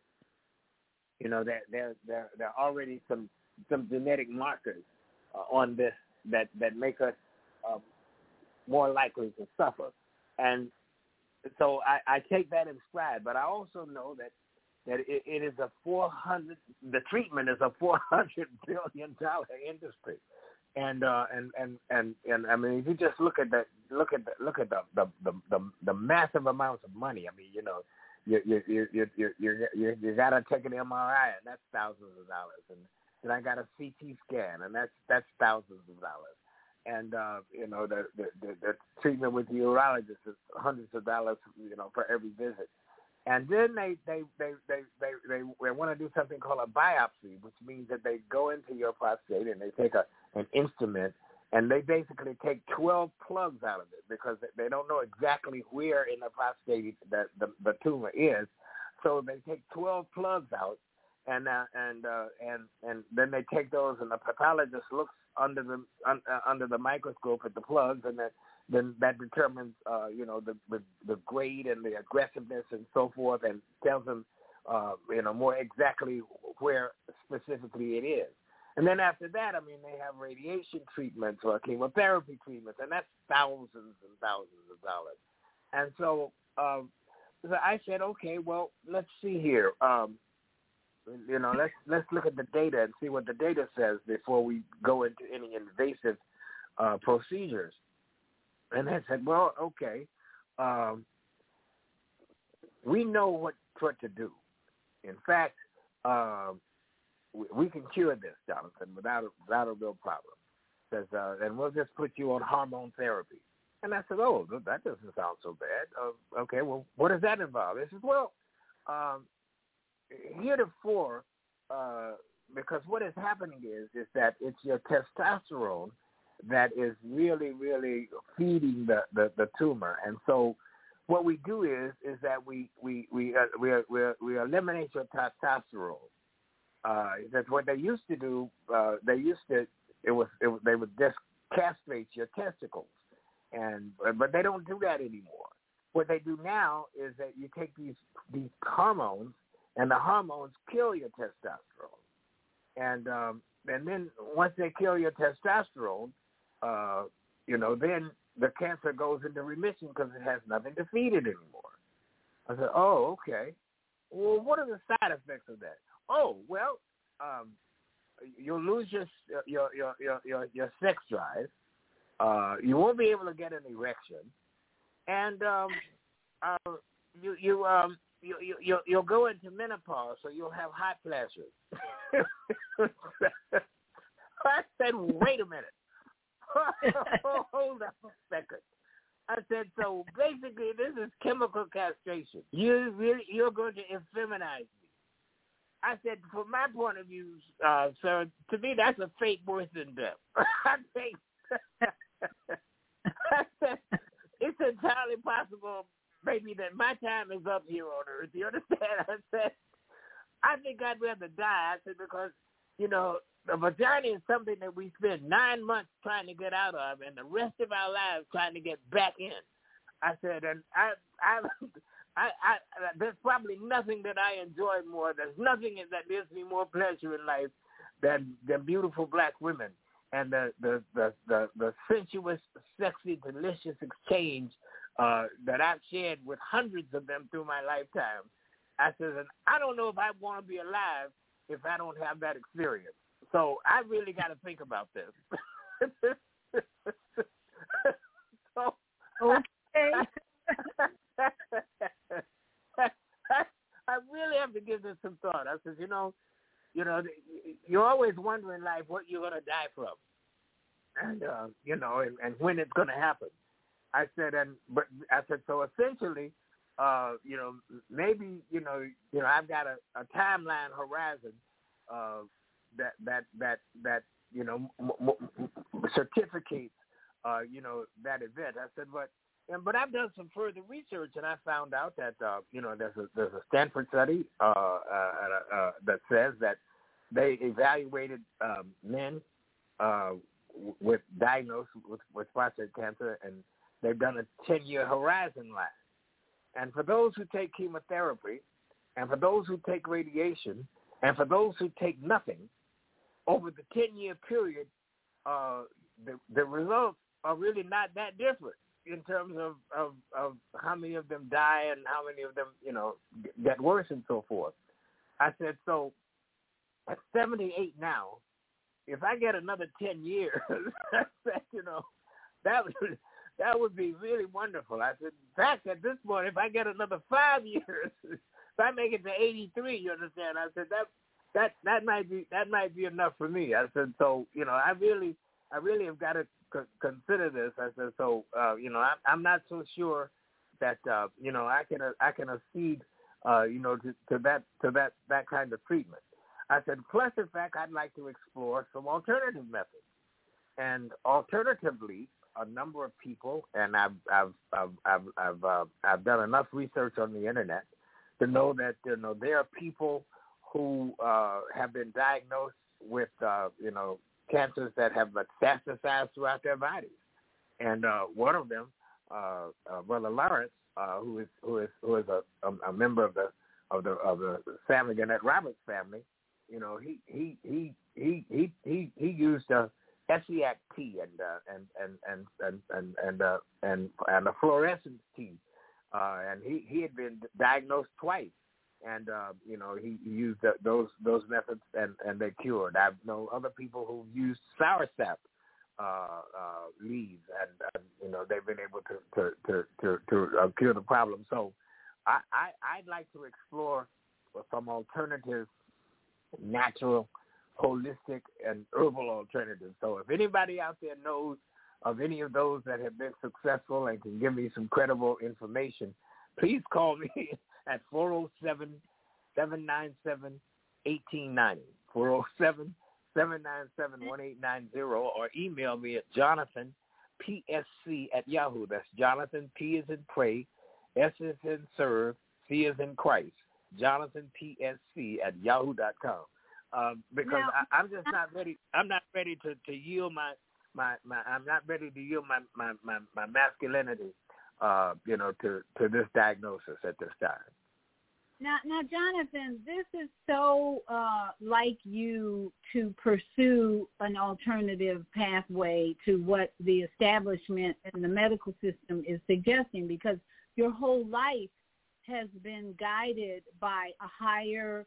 you know, there, there, there, there are already some, some genetic markers uh, on this that, that make us um, more likely to suffer. And so I, I take that in stride, but I also know that that it, it is a four hundred. The treatment is a four hundred billion dollar industry, and uh, and, and and and I mean, if you just look at the look at the look at the the the, the, the massive amounts of money. I mean, you know, you you you you you you, you, you got to take an M R I, and that's thousands of dollars, and then I got a C T scan, and that's that's thousands of dollars. And, uh, you know, the, the, the, the treatment with the urologist is hundreds of dollars, you know, for every visit. And then they, they, they, they, they, they, they want to do something called a biopsy, which means that they go into your prostate and they take a, an instrument and they basically take twelve plugs out of it because they don't know exactly where in the prostate that the, the tumor is. So they take twelve plugs out and, uh, and, uh, and, and then they take those and the pathologist looks under the un, uh, under the microscope at the plugs, and that then that determines uh, you know the, the the grade and the aggressiveness and so forth, and tells them uh, you know more exactly where specifically it is. And then after that, I mean, they have radiation treatments or chemotherapy treatments, and that's thousands and thousands of dollars. And so, um, so I said, okay, well, let's see here. Um, You know, let's let's look at the data and see what the data says before we go into any invasive uh, procedures. And I said, well, okay, um, we know what, what to do. In fact, um, we, we can cure this, Jonathan, without a, without a real problem. Says, uh, and we'll just put you on hormone therapy. And I said, oh, that doesn't sound so bad. Uh, okay, well, what does that involve? They said, well, um, heretofore, uh, because what is happening is is that it's your testosterone that is really, really feeding the, the, the tumor. And so what we do is is that we we we uh, we, we, we eliminate your testosterone. Uh, that's what they used to do. Uh, they used to it was it, they would just castrate your testicles, and but they don't do that anymore. What they do now is that you take these these hormones, and the hormones kill your testosterone, and um, and then once they kill your testosterone, uh, you know, then the cancer goes into remission because it has nothing to feed it anymore. I said, oh, okay. Well, what are the side effects of that? Oh, well, um, you'll lose your your your your your, your sex drive. Uh, you won't be able to get an erection, and um, uh, you you um you you you'll, you'll go into menopause, so you'll have hot flashes. I said, wait a minute. Hold on a second. I said, so basically, this is chemical castration. You really, you're going to effeminize me. I said, from my point of view, uh, sir, to me, that's a fate worse than death. I think I said, it's entirely possible, maybe, that my time is up here on Earth. You understand? I said, I think I'd rather die. I said, because, you know, the vagina is something that we spend nine months trying to get out of, and the rest of our lives trying to get back in. I said, and I, I, I, I, there's probably nothing that I enjoy more. There's nothing that gives me more pleasure in life than than beautiful black women and the the the the, the sensuous, sexy, delicious exchange uh, that I've shared with hundreds of them through my lifetime. I said, and I don't know if I want to be alive if I don't have that experience. So I really got to think about this. so, okay. I really have to give this some thought. I said, you know, you know, you're always wondering, like, what you're going to die from, and uh, you know, and, and when it's going to happen. I said, and but I said, so essentially, uh, you know, maybe, you know, you know, I've got a, a timeline horizon. Uh, that that that that you know m- m- certificates uh, you know that event. I said, but and but I've done some further research, and I found out that uh, you know there's a there's a Stanford study uh, uh, uh, that says that they evaluated um, men uh, with diagnosed with, with prostate cancer, and they've done a ten-year horizon line. And for those who take chemotherapy, and for those who take radiation, and for those who take nothing, over the ten-year period, uh, the, the results are really not that different in terms of, of, of how many of them die and how many of them, you know, get worse and so forth. I said, so at seventy-eight now, if I get another ten years, I said, you know, that would, that would be really wonderful. I said, in fact, at this point, if I get another five years, if I make it to eighty-three, you understand? I said, that That that might be that might be enough for me. I said, so you know, I really I really have got to c- consider this. I said, so uh, you know, I'm I'm not so sure that uh, you know I can uh, I can accede uh, you know to, to that to that that kind of treatment. I said, plus in fact, I'd like to explore some alternative methods. And alternatively, a number of people, and I've I've I've I've I've, uh, I've done enough research on the internet to know that you know there are people who uh, have been diagnosed with, uh, you know, cancers that have metastasized throughout their bodies, and uh, one of them, uh, uh, Brother Lawrence, uh, who is who is who is a, a, a member of the of the of the family, Gannett Roberts family, you know, he he he he he he, he used a Essiac tea and uh, and and and and and and, uh, and and a fluorescence tea, uh, and he he had been diagnosed twice. And, uh, you know, he, he used the, those those methods, and, and they cured. I know other people who used soursap uh, uh, leaves, and, uh, you know, they've been able to to, to, to, to uh, cure the problem. So I, I, I'd like to explore some alternative, natural, holistic, and herbal alternatives. So if anybody out there knows of any of those that have been successful and can give me some credible information, please call me at four oh seven, seven nine seven, one eight nine zero, four oh seven, seven nine seven, one eight nine zero, or email me at Jonathan P S C at Yahoo. That's Jonathan P as in pray, S as in serve, C as in Christ. Jonathan P S C at yahoo dot com. Um, because now, I, I'm just not ready. I'm not ready to, to yield my, my, my. I'm not ready to yield my my, my, my masculinity. Uh, you know, to, to this diagnosis at this time. Now, now, Jonathan, this is so uh, like you to pursue an alternative pathway to what the establishment and the medical system is suggesting, because your whole life has been guided by a higher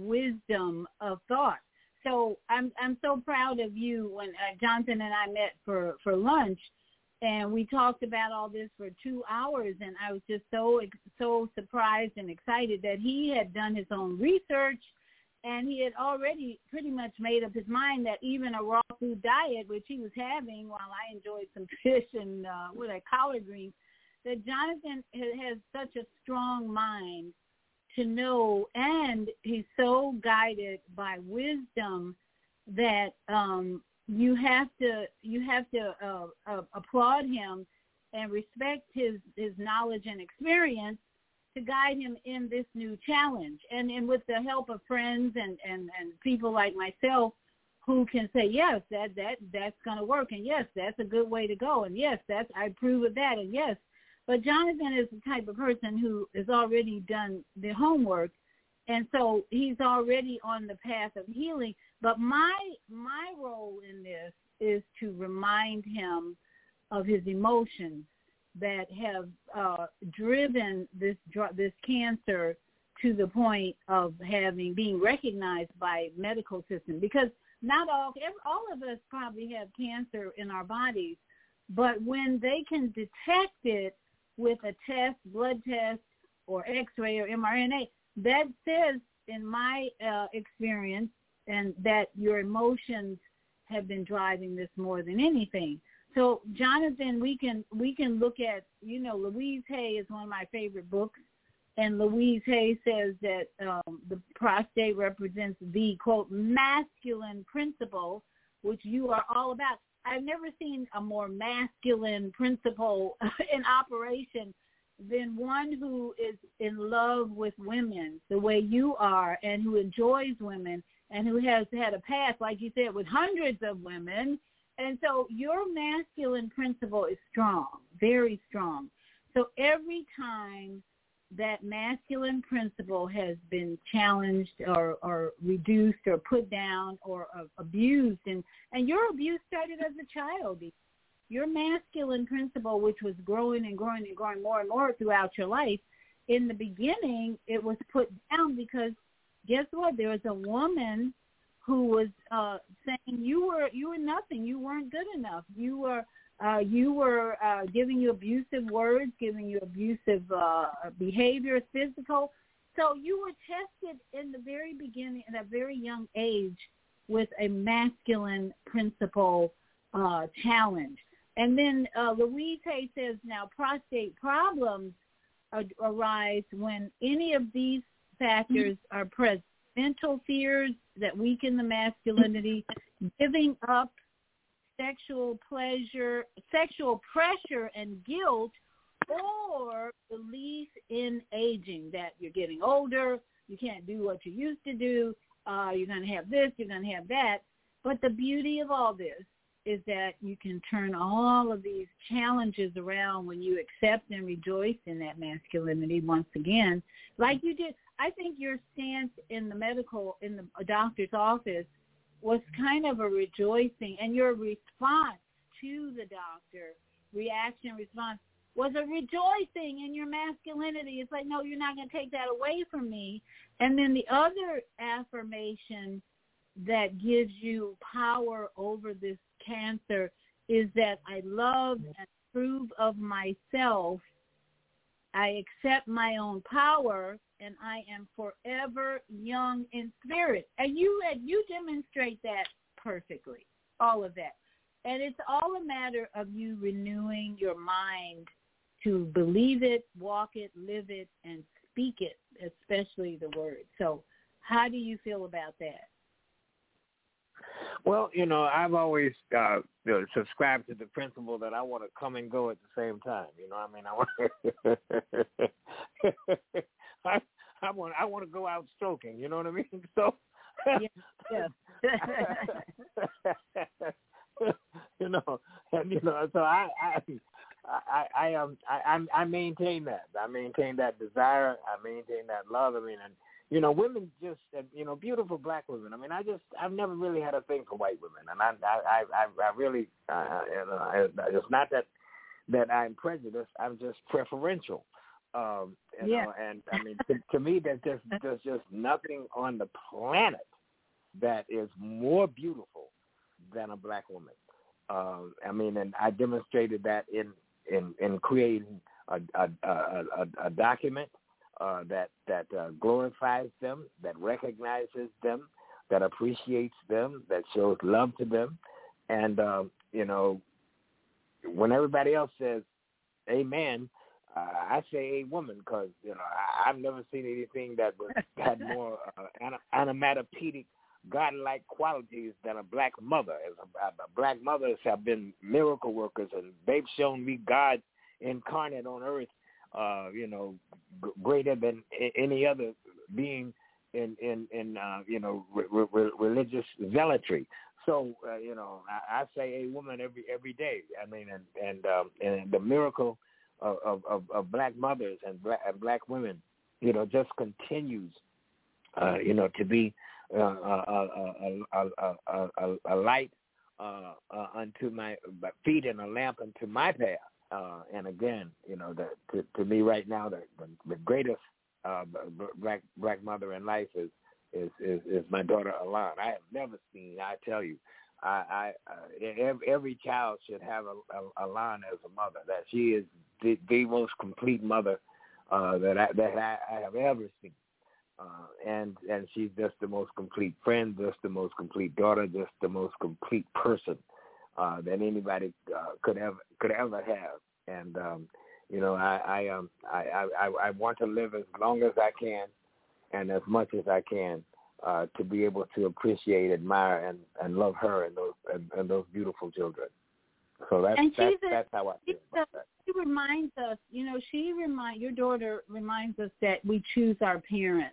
wisdom of thought. So I'm I'm so proud of you. When uh, Jonathan and I met for, for lunch, and we talked about all this for two hours, and I was just so so surprised and excited that he had done his own research, and he had already pretty much made up his mind that even a raw food diet, which he was having while I enjoyed some fish and uh, what I collard greens, that Jonathan has such a strong mind to know, and he's so guided by wisdom that um, you have to you have to uh, uh, applaud him and respect his, his knowledge and experience to guide him in this new challenge. And, and with the help of friends and, and, and people like myself who can say, yes, that, that that's going to work, and yes, that's a good way to go, and yes, that's I approve of that, and yes. But Jonathan is the type of person who has already done the homework, and so he's already on the path of healing. But my my role in this is to remind him of his emotions that have uh, driven this this cancer to the point of having being recognized by medical system. Because not all all of us probably have cancer in our bodies, but when they can detect it with a test, blood test, or X-ray or M R N A, that says, in my uh, experience, and that your emotions have been driving this more than anything. So, Jonathan, we can we can look at, you know, Louise Hay is one of my favorite books, and Louise Hay says that um, the prostate represents the, quote, masculine principle, which you are all about. I've never seen a more masculine principle in operation than one who is in love with women the way you are, and who enjoys women, and who has had a past, like you said, with hundreds of women. And so your masculine principle is strong, very strong. So every time that masculine principle has been challenged or, or reduced or put down or uh, abused, and, and your abuse started as a child. Your masculine principle, which was growing and growing and growing more and more throughout your life, in the beginning it was put down because guess what? There was a woman who was uh, saying you were you were nothing, you weren't good enough, you were uh, you were uh, giving you abusive words, giving you abusive uh, behavior, physical. So you were tested in the very beginning, at a very young age, with a masculine principle uh, challenge. And then uh, Louise Hay says now prostate problems uh, arise when any of these factors are present. Mental fears that weaken the masculinity, giving up sexual pleasure, sexual pressure and guilt, or belief in aging, that you're getting older, you can't do what you used to do, uh, you're going to have this, you're going to have that. But the beauty of all this is that you can turn all of these challenges around when you accept and rejoice in that masculinity once again, like you did. I think your stance in the medical, in the doctor's office, was kind of a rejoicing, and your response to the doctor, reaction, response, was a rejoicing in your masculinity. It's like, no, you're not going to take that away from me. And then the other affirmation that gives you power over this cancer is that I love and approve of myself. I accept my own power, and I am forever young in spirit. And you you demonstrate that perfectly, all of that. And it's all a matter of you renewing your mind to believe it, walk it, live it, and speak it, especially the word. So how do you feel about that? Well, you know, I've always uh, you know, subscribed to the principle that I want to come and go at the same time. You know, I mean, I want, I, I want, I want to go out stroking. You know what I mean? So, yeah, yeah. you know, and you know, so I, I, I, I um, I, I maintain that. I maintain that desire. I maintain that love. I mean, and you know, women just, you know, beautiful black women. I mean, I just, I've never really had a thing for white women, and I, I, I, I really, uh, you know, I, it's not that that I'm prejudiced. I'm just preferential. Um, you yeah. know, and I mean, to, to me, there's just, there's just nothing on the planet that is more beautiful than a black woman. Um, I mean, and I demonstrated that in in, in creating a a, a, a, a document. Uh, that that uh, glorifies them, that recognizes them, that appreciates them, that shows love to them, and um, you know, when everybody else says "Amen," uh, I say "A woman" because you know I, I've never seen anything that was had more uh, onomatopoeic, godlike qualities than a black mother. As a, a black mothers have been miracle workers, and they've shown me God incarnate on earth. Uh, you know, g- greater than I- any other being in in in uh, you know re- re- religious zealotry. So uh, you know, I, I say a woman every every day. I mean, and and um, and the miracle of, of, of, of black mothers and black, and black women, you know, just continues. Uh, you know, to be uh, a, a, a, a, a, a light uh, uh, unto my feet and a lamp unto my path. Uh, and again, you know, the, to, to me right now, the, the, the greatest uh, black black mother in life is is, is, is my daughter Alon. I have never seen. I tell you, I, I uh, every, every child should have a, a, Alon as a mother. That she is the, the most complete mother uh, that I, that I, I have ever seen. Uh, and and she's just the most complete friend, just the most complete daughter, just the most complete person. Uh, that anybody uh, could ever could ever have, and um, you know, I I, um, I I I want to live as long as I can, and as much as I can, uh, to be able to appreciate, admire, and, and love her and those and, and those beautiful children. So that's that's, a, that's how I feel about a, that. She reminds us, you know, she remind your daughter reminds us that we choose our parents.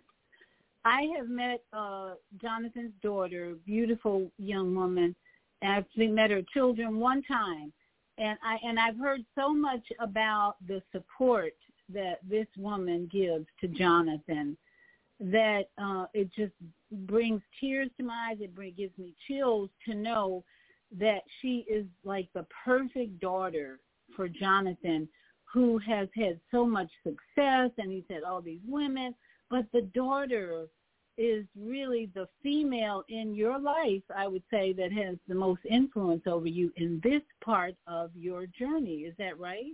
I have met uh, Jonathan's daughter, beautiful young woman. And I've actually met her children one time, and I and I've heard so much about the support that this woman gives to Jonathan that uh, it just brings tears to my eyes. It bring, gives me chills to know that she is like the perfect daughter for Jonathan, who has had so much success, and he's had all these women, but the daughter is really the female in your life, I would say, that has the most influence over you in this part of your journey. Is that right?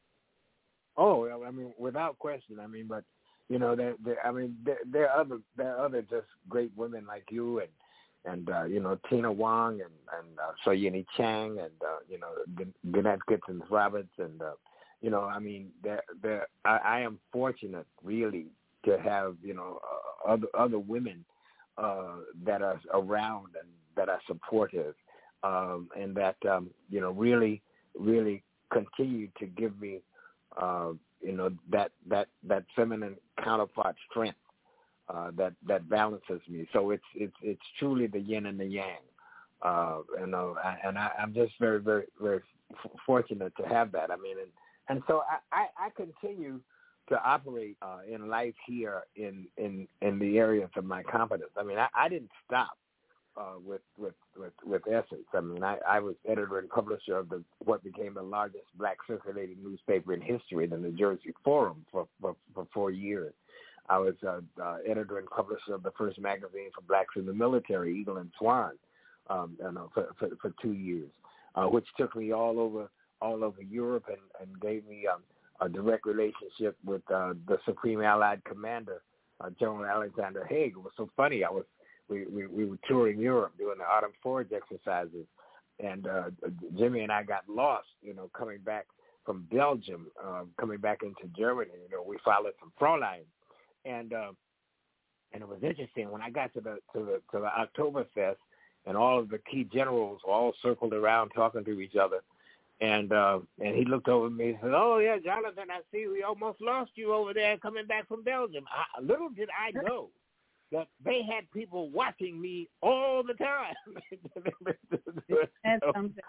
Oh, I mean, without question. I mean, but you know, there, there I mean, there, there are other, there are other just great women like you, and and uh, you know, Tina Wong and and uh, Soyini Chang, and uh, you know, Gannett Gittins Roberts, and uh, you know, I mean, there, there, I, I am fortunate, really, to have, you know, uh, other other women uh, that are around and that are supportive, um, and that um, you know, really, really continue to give me, uh, you know, that that that feminine counterpart strength uh, that that balances me. So it's it's it's truly the yin and the yang, uh, you know, and I, I'm just very very very fortunate to have that. I mean, and and so I I, I continue to operate uh, in life here in, in, in the areas of my competence. I mean, I, I didn't stop uh, with, with, with, with Essence. I mean, I, I was editor and publisher of the what became the largest black circulating newspaper in history, the New Jersey Forum, for, for, for four years. I was uh, uh, editor and publisher of the first magazine for blacks in the military, Eagle and Swan, um, you know, for, for, for two years, uh, which took me all over all over Europe and, and gave me um, a direct relationship with uh, the Supreme Allied Commander, uh, General Alexander Haig. It was so funny. I was we, we, we were touring Europe doing the Autumn Forge exercises, and uh, Jimmy and I got lost, you know, coming back from Belgium, uh, coming back into Germany. You know, we followed some Fräulein, and uh, and it was interesting when I got to the to the to the Oktoberfest, and all of the key generals were all circled around talking to each other. And uh, and he looked over at me and said, "Oh, yeah, Jonathan, I see we almost lost you over there coming back from Belgium." I, little did I know that they had people watching me all the time. That's something.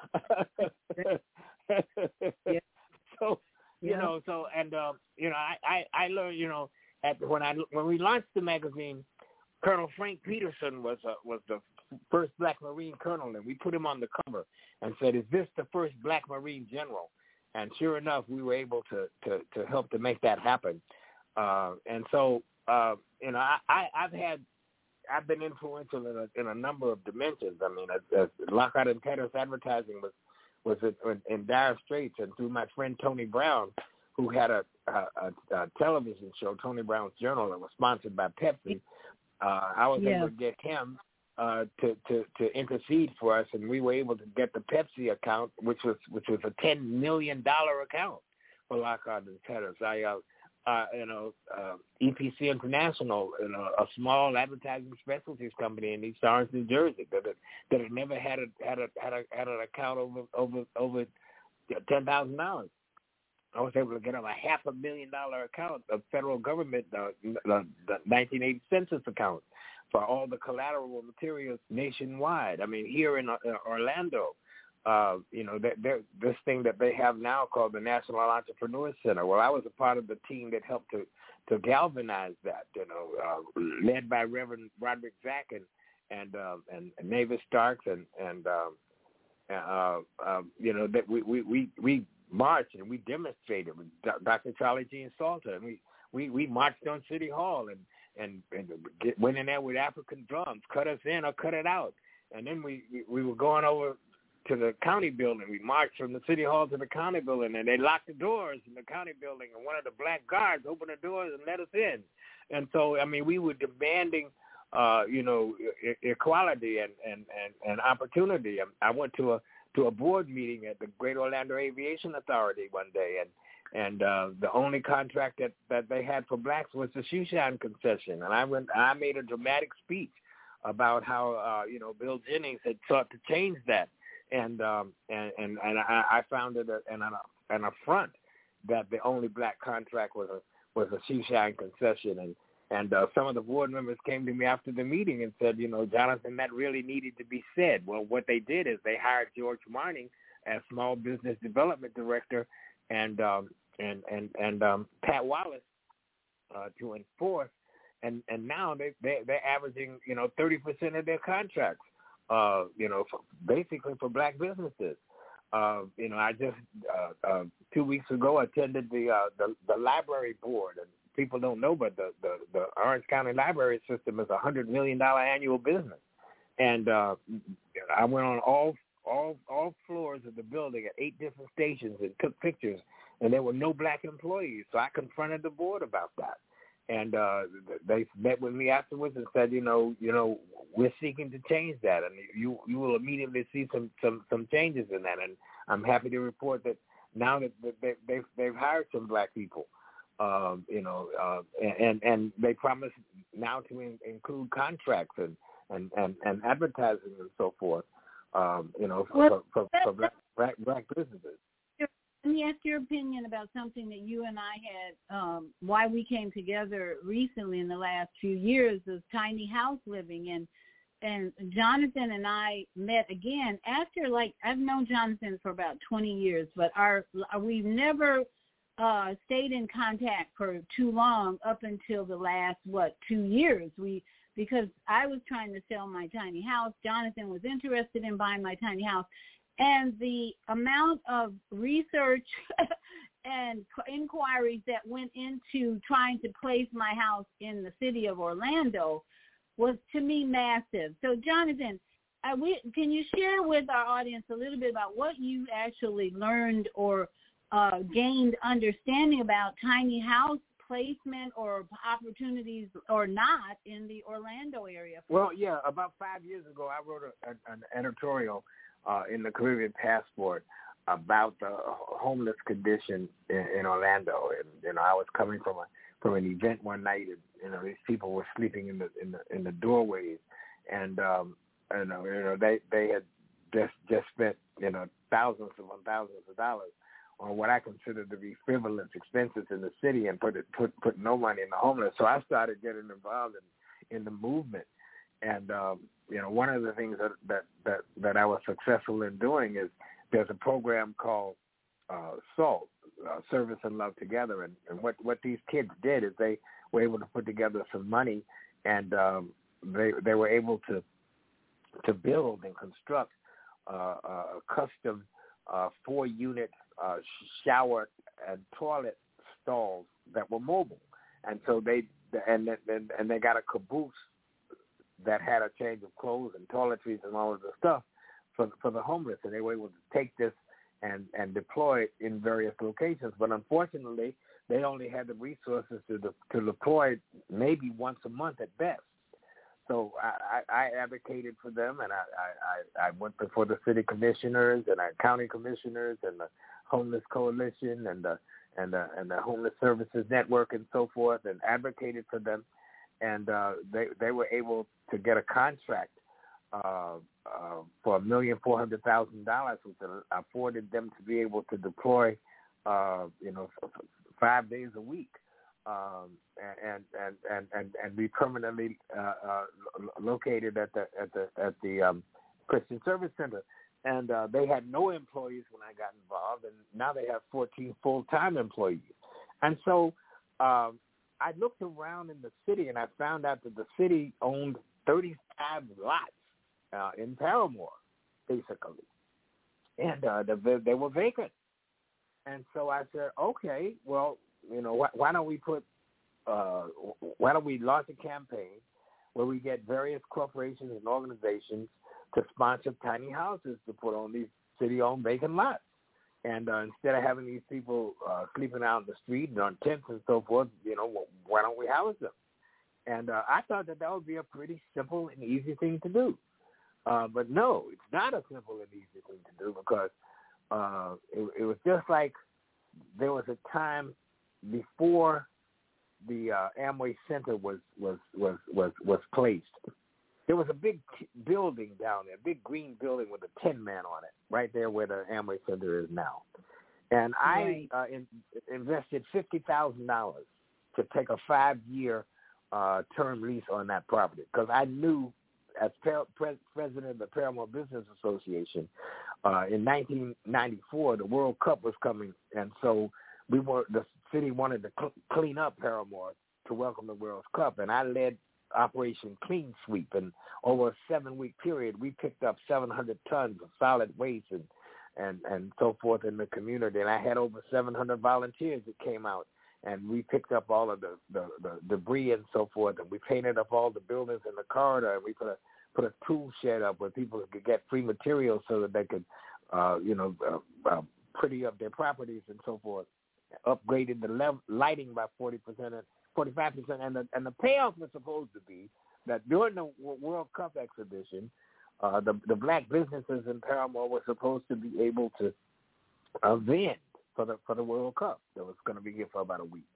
Yeah. So, you Yeah. know, so, and, uh, you know, I, I, I learned, you know, at when I when we launched the magazine, Colonel Frank Peterson was uh, was the first black Marine colonel, and we put him on the cover and said, "Is this the first black Marine general?" And sure enough, we were able to to, to help to make that happen. Uh, and so, uh, you know, I, I, I've had, I've been influential in a, in a number of dimensions. I mean, uh, uh, Lockhart and Pettis advertising was was in, in dire straits, and through my friend Tony Brown, who had a, a, a, a television show, Tony Brown's Journal, that was sponsored by Pepsi, uh, I was Yeah. able to get him uh, to, to, to intercede for us, and we were able to get the Pepsi account, which was which was a ten million dollar account for Lockhart and Pettis. I, uh, uh, you know, uh, E P C International, you know, a small advertising specialties company in East Orange, New Jersey, that had, that had never had a had a had a had an account over over over ten thousand dollars. I was able to get them a half a million dollar account of federal government, uh, the, the nineteen eighty census account for all the collateral materials nationwide. I mean, here in uh, Orlando, uh, you know, they're, they're, this thing that they have now called the National Entrepreneur Center. Well, I was a part of the team that helped to, to galvanize that, you know, uh, led by Reverend Roderick Zack and and, uh, and, and Mavis Starks and, and um, uh, uh, you know, that we, we, we, we marched and we demonstrated with Doctor Charlie Jean Salter, and we, we, we marched on City Hall and, and, and get, went in there with African drums, cut us in or cut it out. And then we, we, we were going over to the county building. We marched from the City Hall to the county building, and they locked the doors in the county building, and one of the black guards opened the doors and let us in. And so, I mean, we were demanding, uh, you know, e- equality and, and, and, and opportunity. I went to a to a board meeting at the Great Orlando Aviation Authority one day, and and uh, the only contract that, that they had for blacks was the shoeshine concession. And I went, I made a dramatic speech about how uh, you know, Bill Jennings had sought to change that, and um, and and, and I, I found it a, an an affront that the only black contract was a was a shoeshine concession. And and uh, some of the board members came to me after the meeting and said, you know, Jonathan, that really needed to be said. Well, what they did is they hired George Marning as small business development director, and um, and and and um, Pat Wallace uh, to enforce. And and now they they they're averaging, you know, thirty percent of their contracts, uh, you know, for, basically for black businesses. Uh, you know, I just uh, uh, two weeks ago attended the, uh, the the library board, and people don't know, but the, the, the Orange County library system is a hundred million dollar annual business. And uh, I went on all all all floors of the building at eight different stations and took pictures, and there were no black employees. So I confronted the board about that. And uh, they met with me afterwards and said, you know, you know, we're seeking to change that, and you you will immediately see some, some, some changes in that. And I'm happy to report that now that they, they've they've hired some black people, um, you know, uh, and and they promise now to in, include contracts and, and, and, and advertising and so forth, um, you know, for, Well, for, for black, black black businesses. Let me ask your opinion about something that you and I had, um, why we came together recently in the last few years of tiny house living. And and Jonathan and I met again after, like, I've known Jonathan for about twenty years, but our we've never uh, stayed in contact for too long up until the last, what, two years. We because I was trying to sell my tiny house. Jonathan was interested in buying my tiny house. And the amount of research and inquiries that went into trying to place my house in the city of Orlando was, to me, massive. So, Jonathan, uh, we, can you share with our audience a little bit about what you actually learned or uh, gained understanding about tiny house placement or opportunities or not in the Orlando area? Well, yeah, about five years ago, I wrote a, a, an editorial Uh, in the Caribbean Passport about the homeless condition in, in Orlando. And you know, I was coming from a from an event one night, and you know, these people were sleeping in the in the in the doorways, and um, you know, you know, they they had just just spent you know thousands upon thousands of dollars on what I consider to be frivolous expenses in the city and put it put put no money in the homeless. So I started getting involved in, in the movement. And um, you know, one of the things that, that, that, that I was successful in doing is there's a program called uh, SALT, uh, Service and Love Together. And, and what, what these kids did is they were able to put together some money, and um, they they were able to to build and construct uh, a custom uh, four-unit uh, shower and toilet stalls that were mobile. And so they and and, and they got a caboose that had a change of clothes and toiletries and all of the stuff for for the homeless, and they were able to take this and, and deploy it in various locations. But unfortunately, they only had the resources to to deploy maybe once a month at best. So I, I, I advocated for them, and I, I, I went before the city commissioners and our county commissioners and the Homeless Coalition and the and the and the Homeless Services Network and so forth, and advocated for them. And uh, they they were able to get a contract uh, uh, for a million four hundred thousand dollars, which afforded them to be able to deploy, uh, you know, f- f- five days a week, um, and, and and and and be permanently uh, uh, located at the at the at the um, Christian Service Center. And uh, they had no employees when I got involved, and now they have fourteen full-time employees. And so um, I looked around in the city, and I found out that the city owned thirty-five lots uh, in Paramore, basically, and uh, they, they were vacant. And so I said, okay, well, you know, why, why don't we put, uh, why don't we launch a campaign where we get various corporations and organizations to sponsor tiny houses to put on these city-owned vacant lots. And uh, instead of having these people uh, sleeping out in the street and on tents and so forth, you know, well, why don't we house them? And uh, I thought that that would be a pretty simple and easy thing to do. Uh, but no, it's not a simple and easy thing to do, because uh, it, it was just like there was a time before the uh, Amway Center was was was was, was placed. There was a big t- building down there, a big green building with a tin man on it, right there where the Amway Center is now. And I right. uh, in, invested fifty thousand dollars to take a five-year uh, term lease on that property, because I knew, as par- pre- president of the Paramore Business Association, uh, in nineteen ninety-four, the World Cup was coming, and so we were the city wanted to cl- clean up Paramore to welcome the World Cup, and I led Operation Clean Sweep, and over a seven-week period, we picked up seven hundred tons of solid waste and, and, and so forth in the community. And I had over seven hundred volunteers that came out, and we picked up all of the, the, the debris and so forth, and we painted up all the buildings in the corridor, and we put a put a tool shed up where people could get free materials so that they could, uh, you know, uh, uh, pretty up their properties and so forth. Upgraded the lev- lighting by forty percent. forty-five percent, and the and the payoff was supposed to be that during the World Cup exhibition, uh, the the black businesses in Paramore were supposed to be able to uh, vend for the for the World Cup. That was going to be here for about a week,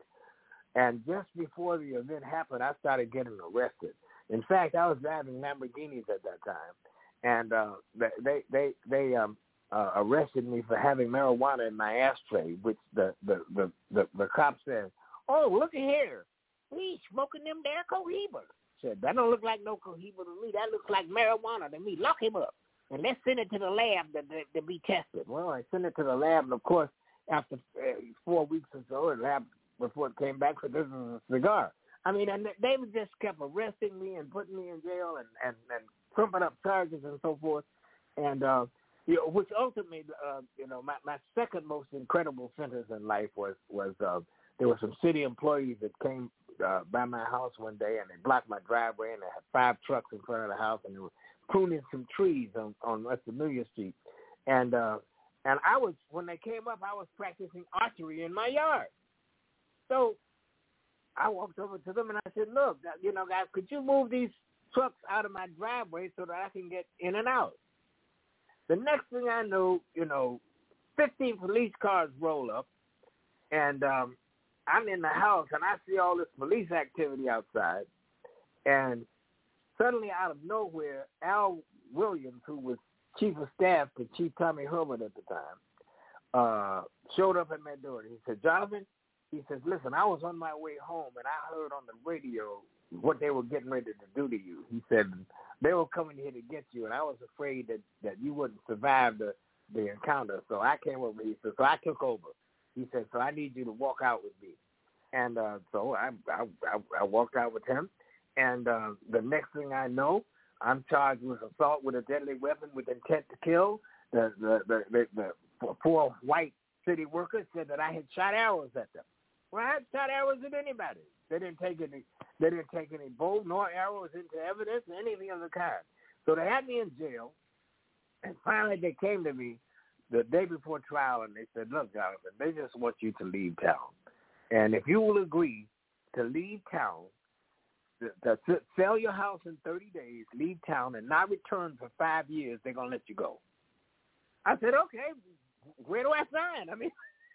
and just before the event happened, I started getting arrested. In fact, I was driving Lamborghinis at that time, and uh, they they they um, uh, arrested me for having marijuana in my ashtray, which the the the the, the cop said, "Oh, look at here. He's smoking them there cohiba." Said, "That don't look like no cohiba to me. That looks like marijuana to me. Lock him up. And let's send it to the lab to, to, to be tested." Well, I sent it to the lab, and, of course, after uh, four weeks or so, the lab report came back that this is a cigar. I mean, and they just kept arresting me and putting me in jail and, and, and trumping up charges and so forth. And, uh, you know, which ultimately, uh, you know, my, my second most incredible sentence in life was, was uh, there were some city employees that came uh, by my house one day, and they blocked my driveway, and they had five trucks in front of the house, and they were pruning some trees on, on West Amelia Street. And uh, and I was, when they came up, I was practicing archery in my yard. So I walked over to them, and I said, "Look, you know, guys, could you move these trucks out of my driveway so that I can get in and out?" The next thing I know, you know, fifteen police cars roll up, and um, I'm in the house, and I see all this police activity outside, and suddenly out of nowhere, Al Williams, who was chief of staff to Chief Tommy Herbert at the time, uh, showed up at my door. And he said, Jonathan, he says, listen, I was on my way home, and I heard on the radio what they were getting ready to do to you. He said, they were coming here to get you, and I was afraid that, that you wouldn't survive the, the encounter. So I came over. He said, so I took over. He said, so I need you to walk out with me. And uh, so I, I, I walked out with him. And uh, the next thing I know, I'm charged with assault with a deadly weapon with intent to kill. The, the, the, the, the four white city workers said that I had shot arrows at them. Well, I had shot arrows at anybody. They didn't take any. They didn't take any bow nor arrows into evidence or anything of the kind. So they had me in jail, and finally they came to me the day before trial, and they said, "Look, Jonathan, they just want you to leave town, and if you will agree to leave town, to, to sell your house in thirty days, leave town, and not return for five years, they're gonna let you go." I said, "Okay, where do I sign? I mean."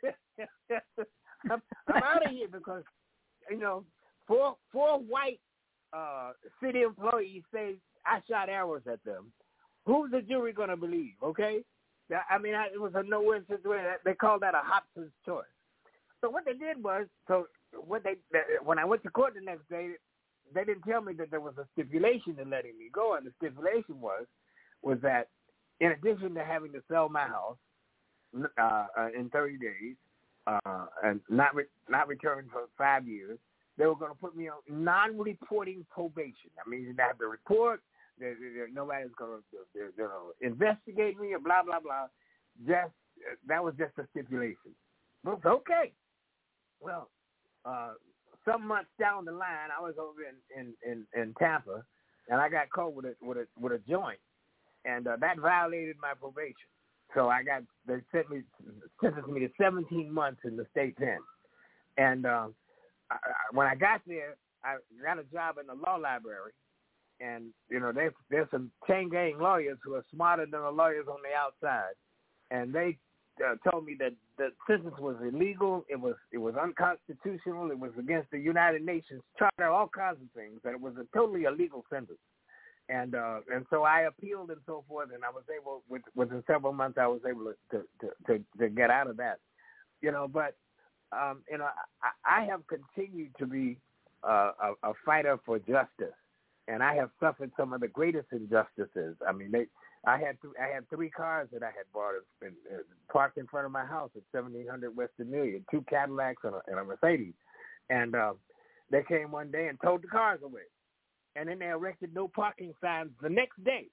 I'm, I'm out of here because, you know, four four white uh, city employees say I shot arrows at them. Who's the jury going to believe, okay? I mean, I, it was a no-win situation. They called that a Hobson's choice. So what they did was, so what they when I went to court the next day, they didn't tell me that there was a stipulation in letting me go, and the stipulation was was that in addition to having to sell my house uh, uh, in thirty days, Uh, and not re- not return for five years, they were going to put me on non-reporting probation. I mean, you didn't have to report. There, there, nobody's going to you know, investigate me or blah, blah, blah. Just that was just a stipulation. Well, okay. Well, uh, some months down the line, I was over in, in, in, in Tampa, and I got caught with a, with a, with a joint, and uh, that violated my probation. So I got, they sent me, sentenced me to seventeen months in the state pen. And uh, I, I, when I got there, I got a job in the law library. And, you know, there's, there's some chain gang lawyers who are smarter than the lawyers on the outside. And they uh, told me that the sentence was illegal. It was, it was unconstitutional. It was against the United Nations Charter, all kinds of things. That it was a totally illegal sentence. And uh, and so I appealed and so forth, and I was able, with, within several months, I was able to to, to, to get out of that, you know. But um, you know, I, I have continued to be uh, a, a fighter for justice, and I have suffered some of the greatest injustices. I mean, they, I had th- I had three cars that I had bought in, in, parked in front of my house at seventeen hundred West Amelia, two Cadillacs and a, and a Mercedes, and uh, they came one day and towed the cars away. And then they erected no parking signs the next day.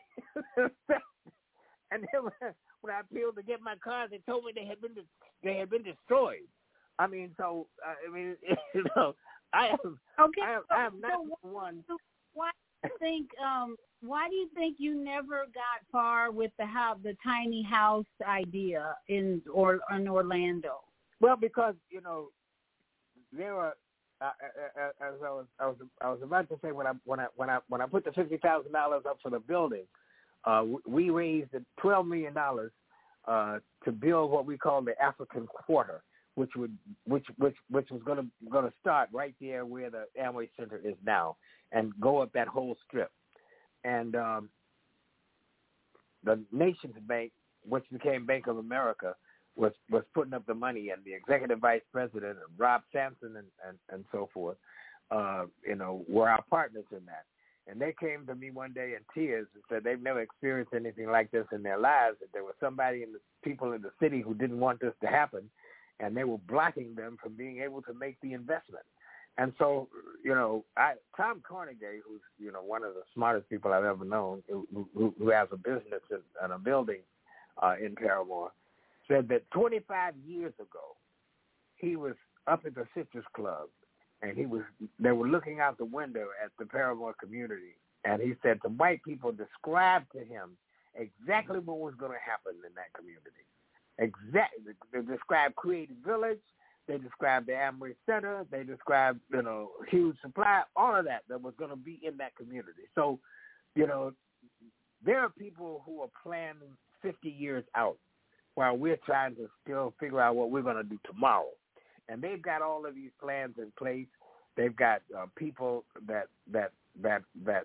And then when I appealed to get my cars, they told me they had been they had been destroyed. I mean, so uh, I mean, you know, I am okay. I am, so, I am not so one. So why do you think? Um, why do you think you never got far with the house, the tiny house idea in or in Orlando? Well, because you know there were. Uh, as I was, I was, I was about to say when I when I when I when I put the fifty thousand dollars up for the building, uh, we raised twelve million dollars uh, to build what we call the African Quarter, which would which which which was going to going to start right there where the Amway Center is now, and go up that whole strip. And um, the Nations Bank, which became Bank of America, was was putting up the money, and the executive vice president, Rob Sampson, and, and, and so forth, uh, you know, were our partners in that. And they came to me one day in tears and said they've never experienced anything like this in their lives, that there was somebody in the people in the city who didn't want this to happen, and they were blocking them from being able to make the investment. And so, you know, I, Tom Carnegie, who's, you know, one of the smartest people I've ever known, who, who, who has a business in, in a building uh, in Paramore, said that twenty-five years ago, he was up at the Citrus Club, and he was they were looking out the window at the Paramore community, and he said the white people described to him exactly what was going to happen in that community. Exactly, they described Creative Village, they described the Amway Center, they described, you know, huge supply, all of that that was going to be in that community. So, you know, there are people who are planning fifty years out, while we're trying to still figure out what we're going to do tomorrow. And they've got all of these plans in place. They've got uh, people that that that that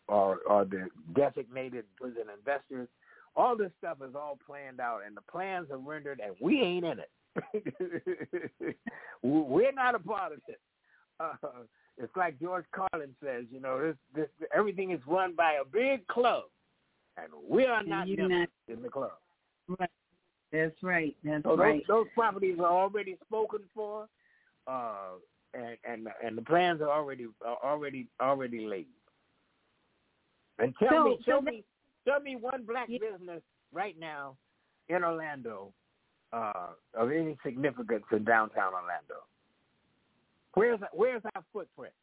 or or the designated prison investors. All this stuff is all planned out, and the plans are rendered, and we ain't in it. We're not a part of it. Uh, it's like George Carlin says, you know, this, this everything is run by a big club, and we are not members in the club. Right. That's right. That's so right. Those, those properties are already spoken for, uh, and and and the plans are already are already already laid. And tell so, me, show so me, show me one black yeah. business right now in Orlando uh, of any significance in downtown Orlando. Where's where's our footprint?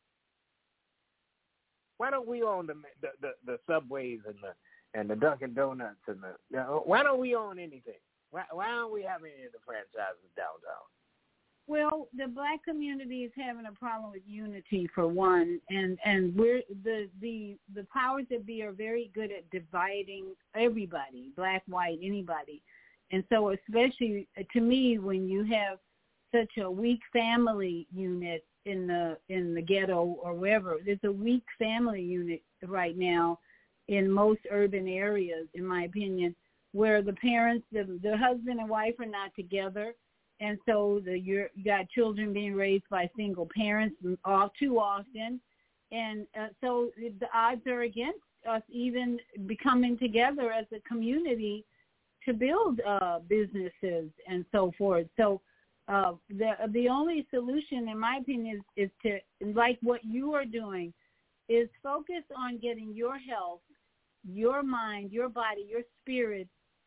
Why don't we own the the, the, the Subways and the and the Dunkin' Donuts and the? You know, why don't we own anything? Why why don't we have any of the franchises downtown? Well, the black community is having a problem with unity for one, and and we're the the the powers that be are very good at dividing everybody, black, white, anybody, and so especially to me when you have such a weak family unit in the in the ghetto or wherever, there's a weak family unit right now in most urban areas, in my opinion, where the parents, the the husband and wife are not together. And so the, you're, you got children being raised by single parents all too often. And uh, so the odds are against us even becoming together as a community to build uh, businesses and so forth. So uh, the the only solution, in my opinion, is, is to, like what you are doing, is focus on getting your health, your mind, your body, your spirit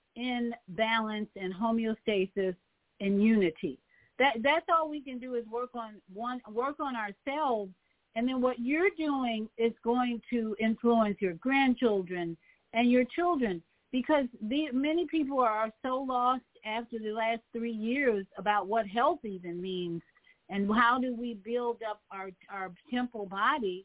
in balance and homeostasis and unity. That that's all we can do is work on one work on ourselves, and then what you're doing is going to influence your grandchildren and your children, because the, many people are so lost after the last three years about what health even means and how do we build up our our temple body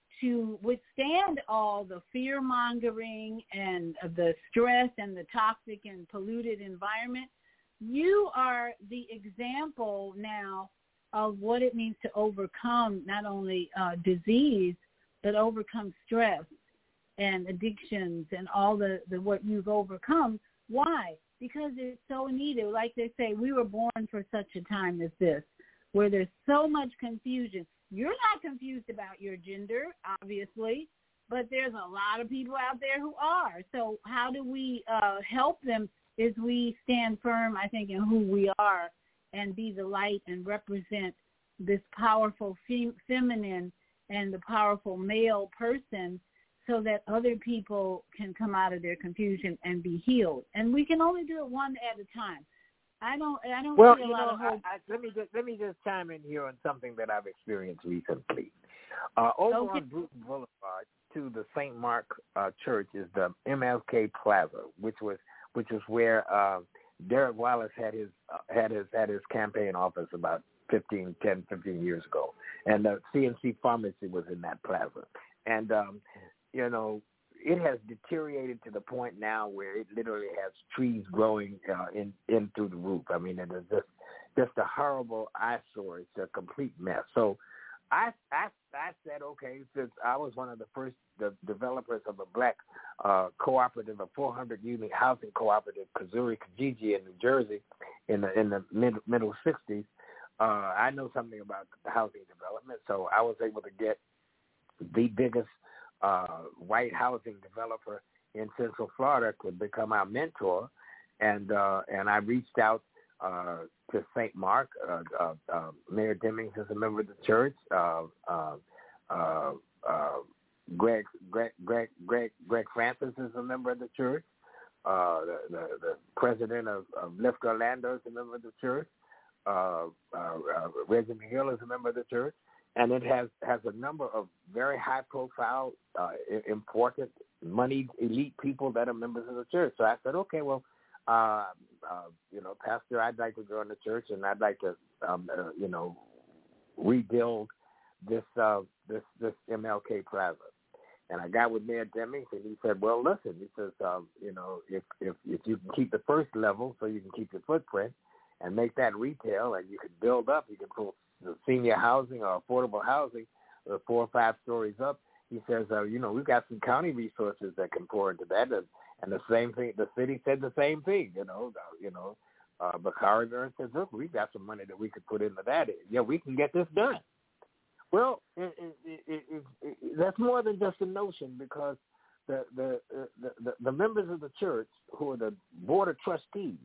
to withstand all the fear mongering and the stress and the toxic and polluted environment. You are the example now of what it means to overcome not only uh, disease, but overcome stress and addictions and all the, the what you've overcome. Why? Because it's so needed. Like they say, we were born for such a time as this, where there's so much confusion. You're not confused about your gender, obviously, but there's a lot of people out there who are. So how do we uh, help them? Is we stand firm, I think, in who we are and be the light and represent this powerful fem- feminine and the powerful male person so that other people can come out of their confusion and be healed. And we can only do it one at a time. I don't I don't well, see a you lot know, of hope. I, I, let me just let me just chime in here on something that I've experienced recently. Uh, over okay. on Bruton Boulevard to the Saint Mark uh, Church is the M L K Plaza, which was which is where uh, Derek Wallace had his uh, had his had his campaign office about fifteen, ten, fifteen years ago, and the C N C Pharmacy was in that plaza, and um, you know it has deteriorated to the point now where it literally has trees growing uh, in in through the roof. I mean, it is just just a horrible eyesore. It's a complete mess. So I I I said, okay, since I was one of the first the developers of a black uh, cooperative, a four hundred unit housing cooperative, Kazuri Kijiji in New Jersey, in the in the mid, middle sixties, uh, I know something about the housing development. So I was able to get the biggest uh, white housing developer in Central Florida to become our mentor, and uh, and I reached out Uh, to Saint Mark. Uh, uh, uh, Mayor Demings is a member of the church. Uh, uh, uh, uh, Greg, Greg, Greg, Greg, Greg Francis is a member of the church. Uh, the, the, the president of, of Lift Orlando is a member of the church. Uh, uh, uh, Reggie Hill is a member of the church. And it has, has a number of very high-profile, uh, important, moneyed, elite people that are members of the church. So I said, okay, well, Uh, uh, you know, Pastor, I'd like to join the church, and I'd like to, um, uh, you know, rebuild this uh, this this M L K Plaza. And I got with Mayor Demings, and he said, well, listen, he says, um, you know, if, if if you can keep the first level so you can keep your footprint and make that retail, and you can build up, you can put senior housing or affordable housing, uh, four or five stories up, he says, uh, you know, we've got some county resources that can pour into that, and, and the same thing. The city said the same thing. You know, uh, you know, uh, Bakari Burns says, look, we've got some money that we could put into that. Yeah, we can get this done. Well, it, it, it, it, it, that's more than just a notion, because the the, the the the members of the church, who are the board of trustees,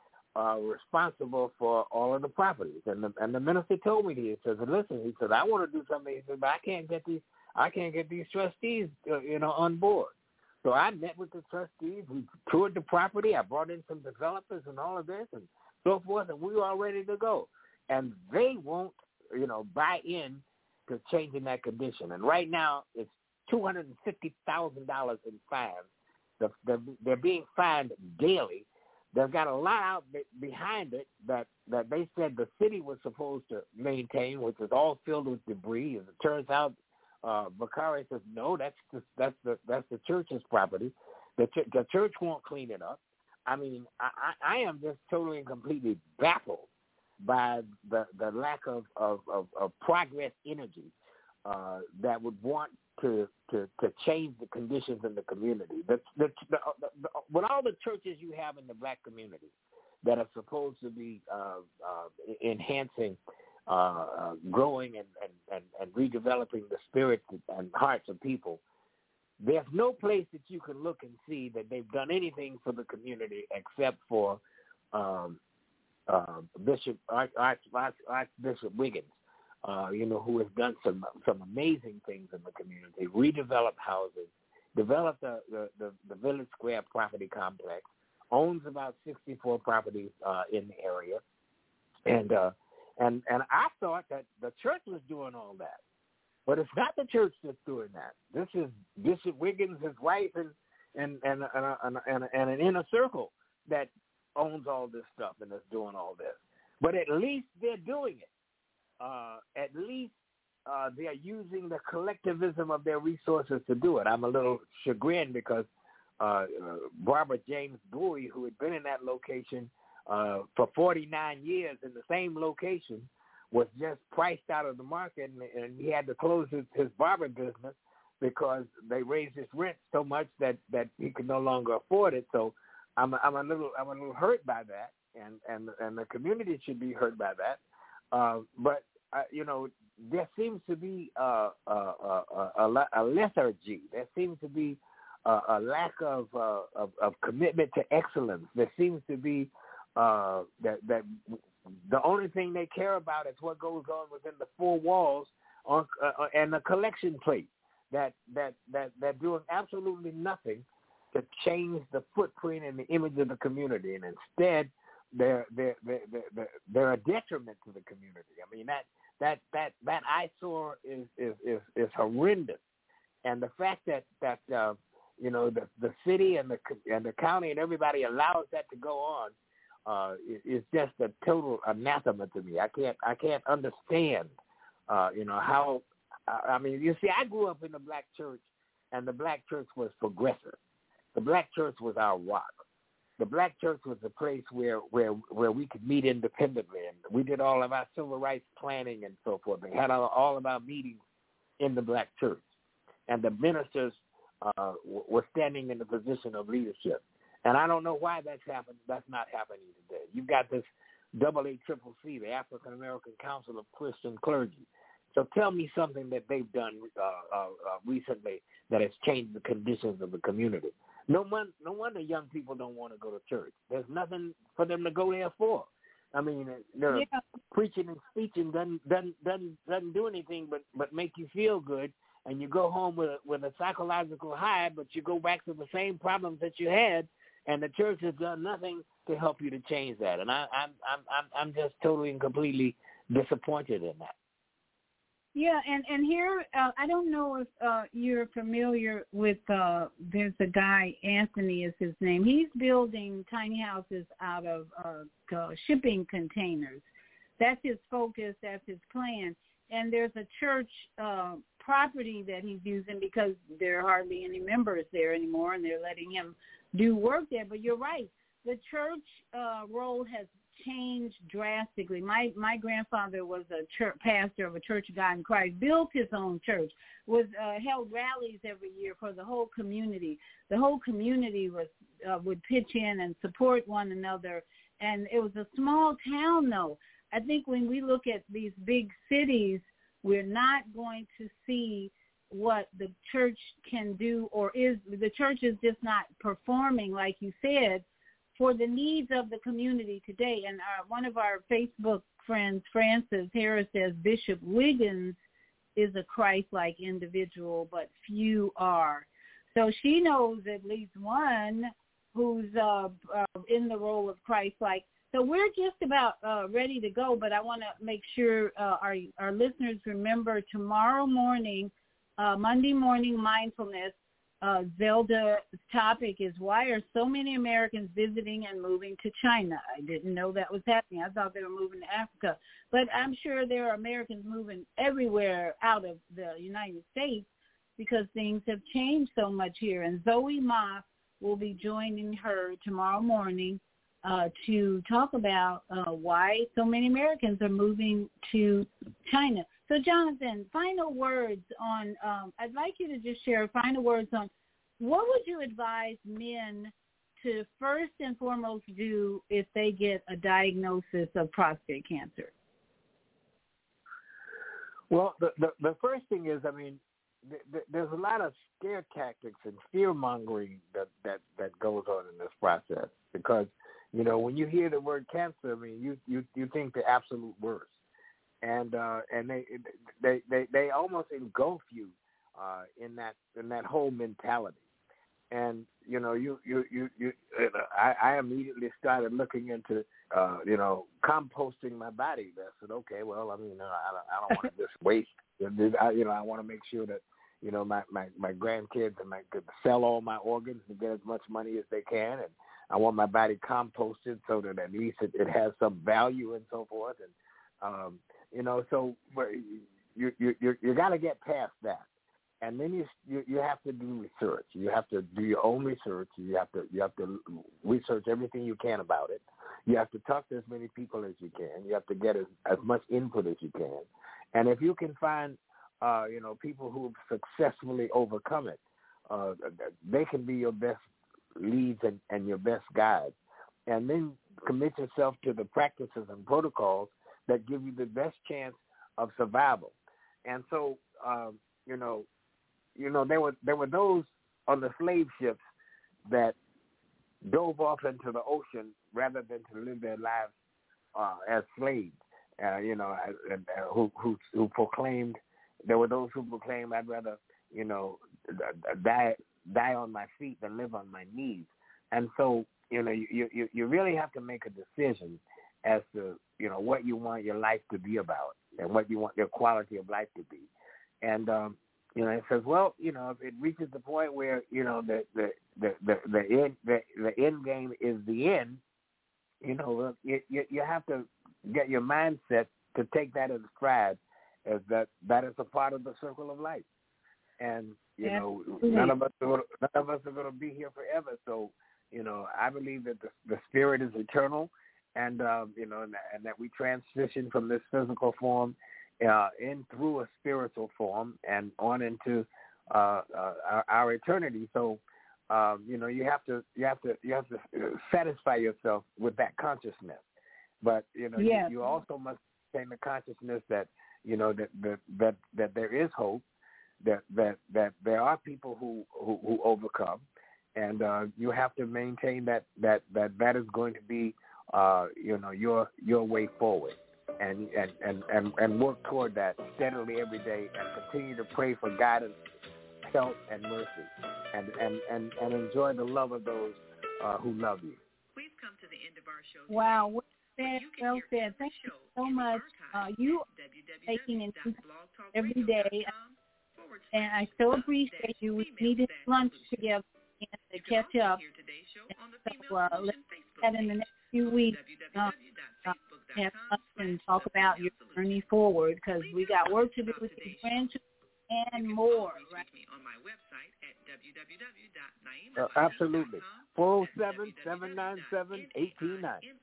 are responsible for all of the properties. And the and the minister told me, he says, listen, he said, I want to do something. He said, but I can't get these I can't get these trustees, uh, you know, on board. So I met with the trustees. We toured the property. I brought in some developers and all of this and so forth, and we were all ready to go. And they won't, you know, buy in to changing that condition. And right now, it's two hundred fifty thousand dollars in fines. The, the, they're being fined daily. They've got a lot out behind it that, that they said the city was supposed to maintain, which is all filled with debris. As it turns out, uh, Bakari says, no, that's the, that's the that's the church's property. The, ch- the church won't clean it up. I mean, I, I, I am just totally and completely baffled by the, the lack of, of, of, of progress energy uh, that would want to, to to change the conditions in the community. The, the, the, the, with all the churches you have in the black community that are supposed to be uh, uh, enhancing, uh, uh, growing, and, and, and, and redeveloping the spirits and hearts of people, there's no place that you can look and see that they've done anything for the community except for um, uh, Bishop Arch, Arch, Arch, Archbishop Wiggins. Uh, you know, who has done some some amazing things in the community, redeveloped houses, developed the, the, the, the Village Square property complex, owns about sixty-four properties uh, in the area. And, uh, and, and I thought that the church was doing all that. But it's not the church that's doing that. This is Bishop Wiggins, his wife, and, and, and, and, and, and, and an inner circle that owns all this stuff and is doing all this. But at least they're doing it. Uh, at least uh, they are using the collectivism of their resources to do it. I'm a little chagrined because uh, uh, Barbara James Bowie, who had been in that location uh, for forty-nine years in the same location, was just priced out of the market, and, and he had to close his, his barber business because they raised his rent so much that, that he could no longer afford it. So I'm I'm a little I'm a little hurt by that, and and and the community should be hurt by that. Uh, but, uh, you know, there seems to be uh, uh, uh, a, a lethargy. There seems to be uh, a lack of, uh, of of commitment to excellence. There seems to be uh, that, that the only thing they care about is what goes on within the four walls on, uh, and the collection plate, that, that, that they're doing absolutely nothing to change the footprint and the image of the community. And instead, They're they're they're they're a detriment to the community. I mean that that that that eyesore is is is, is horrendous, and the fact that that uh, you know the the city and the and the county and everybody allows that to go on uh, is, is just a total anathema to me. I can't I can't understand uh, you know how I mean you see I grew up in the black church, and the black church was progressive. The black church was our rock. The black church was a place where, where where we could meet independently, and we did all of our civil rights planning and so forth. We had all, all of our meetings in the black church, and the ministers uh, were standing in the position of leadership. And I don't know why that's happened. That's not happening today. You've got this double A triple C, the African American Council of Christian Clergy. So tell me something that they've done uh, uh, uh, recently that has changed the conditions of the community. No, one, no wonder young people don't want to go to church. There's nothing for them to go there for. I mean, yeah. preaching and speeching doesn't, doesn't, doesn't, doesn't do anything but, but make you feel good, and you go home with a, with a psychological high, but you go back to the same problems that you had, and the church has done nothing to help you to change that. And I, I'm, I'm, I'm, I'm just totally and completely disappointed in that. Yeah, and, and here, uh, I don't know if uh, you're familiar with, uh, there's a guy, Anthony is his name. He's building tiny houses out of uh, uh, shipping containers. That's his focus. That's his plan. And there's a church uh, property that he's using because there are hardly any members there anymore, and they're letting him do work there. But you're right. The church uh, role has changed drastically. My my grandfather was a church pastor of a Church of God in Christ, built his own church, was uh, held rallies every year for the whole community. The whole community was uh, would pitch in and support one another, and it was a small town, though. I think when we look at these big cities, we're not going to see what the church can do, or is the church is just not performing, like you said, for the needs of the community today. And our, one of our Facebook friends, Francis Harris, says Bishop Wiggins is a Christ-like individual, but few are. So she knows at least one who's uh, uh, in the role of Christ-like. So we're just about uh, ready to go, but I want to make sure uh, our, our listeners remember tomorrow morning, uh, Monday morning mindfulness, uh, Zelda's topic is, why are so many Americans visiting and moving to China? I didn't know that was happening. I thought they were moving to Africa. But I'm sure there are Americans moving everywhere out of the United States because things have changed so much here. And Zoe Ma will be joining her tomorrow morning Uh, to talk about uh, why so many Americans are moving to China. So, Jonathan, final words on, um, I'd like you to just share final words on what would you advise men to first and foremost do if they get a diagnosis of prostate cancer? Well, the, the, the first thing is, I mean, th- th- there's a lot of scare tactics and fear-mongering that, that, that goes on in this process because, you know, when you hear the word cancer, I mean, you, you, you think the absolute worst, and uh, and they they, they they almost engulf you uh, in that in that whole mentality, and you know, you you you, you I, I immediately started looking into uh, you know composting my body. I said, okay, well, I mean, I don't, I don't want to just waste. I, you know, I want to make sure that you know my, my, my grandkids and my could sell all my organs and get as much money as they can, and I want my body composted so that at least it, it has some value and so forth. And, um, you know, so you you you, you got to get past that. And then you, you you have to do research. You have to do your own research. You have to you have to research everything you can about it. You have to talk to as many people as you can. You have to get as, as much input as you can. And if you can find, uh, you know, people who have successfully overcome it, uh, they can be your best leads and, and your best guide, and then commit yourself to the practices and protocols that give you the best chance of survival. And so, um, you know, you know, there were there were those on the slave ships that dove off into the ocean rather than to live their lives uh, as slaves. Uh, you know, uh, uh, who, who who proclaimed. There were those who proclaimed, I'd rather, you know, die. die on my feet than live on my knees. And so, you know, you, you, you really have to make a decision as to, you know, what you want your life to be about and what you want your quality of life to be. And, um, you know, it says, well, you know, if it reaches the point where, you know, the, the, the, the, the, end, the, the end game is the end, you know, you, you, you have to get your mindset to take that as a stride as that, that is a part of the circle of life. And, you know, none of us are gonna, none of us are going to be here forever. So, you know, I believe that the, the spirit is eternal, and um, you know, and that, and that we transition from this physical form uh, in through a spiritual form and on into uh, uh, our, our eternity. So, um, you know, you have to you have to you have to satisfy yourself with that consciousness. But you know, yes. you, you also must maintain the consciousness that you know that that that, that there is hope. That, that that there are people who, who, who overcome, and uh, you have to maintain that, that, that, that is going to be uh, you know your your way forward, and and, and, and and work toward that steadily every day, and continue to pray for guidance, help, and mercy, and and, and, and enjoy the love of those uh, who love you. We've come to the end of our show. Wow, well said, well said. Thank you so much. Uh, you are taking in every day. And I so appreciate you. We needed lunch together to catch up. So uh, let's get in the next few weeks uh, uh, have lunch and talk about your journey forward, because we got work to do with these grandchildren, and more, right? On my website at w w w dot naima Uh, absolutely. four oh seven, seven nine seven, one eight nine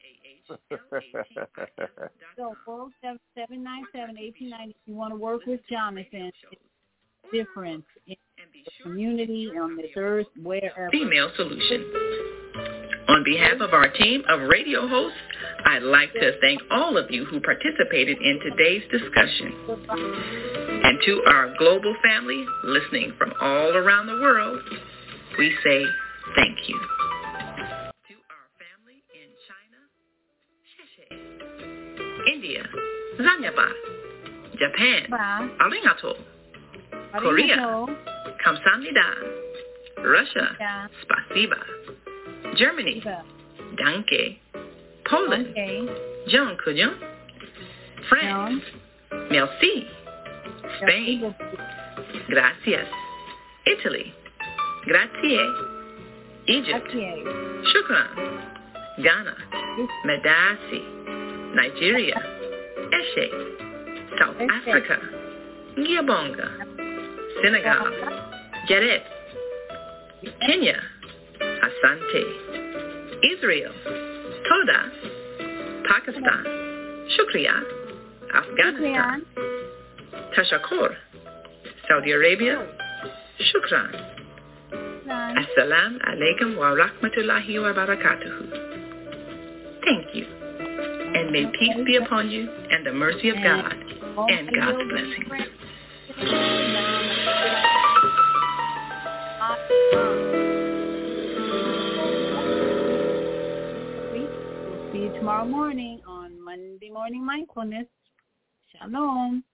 nine. So four oh seven, seven nine seven, one eight nine nine. If you want to work with Jonathan, it's different in the community, on this earth, wherever. Female Solution. On behalf of our team of radio hosts, I'd like to thank all of you who participated in today's discussion. And to our global family listening from all around the world, we say thank you. To our family in China, Sheshe. India, Zanyaba. Japan, Arigato. Korea, Kamsahamnida. Russia, Spasiba. Germany, Danke. Poland, John Kujon. France, Merci. Spain, Gracias. Italy, Grazie. Egypt, Shukran. Ghana, Medasi. Nigeria, Eshe. South Africa, Giabonga. Senegal, Jared. Kenya, Asante. Israel, Toda. Pakistan, Shukriya. Afghanistan, Tashakur. Saudi Arabia, Shukran. Assalamu alaikum wa rahmatullahi wa barakatuhu. Thank you. And may peace be upon you and the mercy of God and God's blessings. We'll see you tomorrow morning on Monday Morning Mindfulness. Shalom.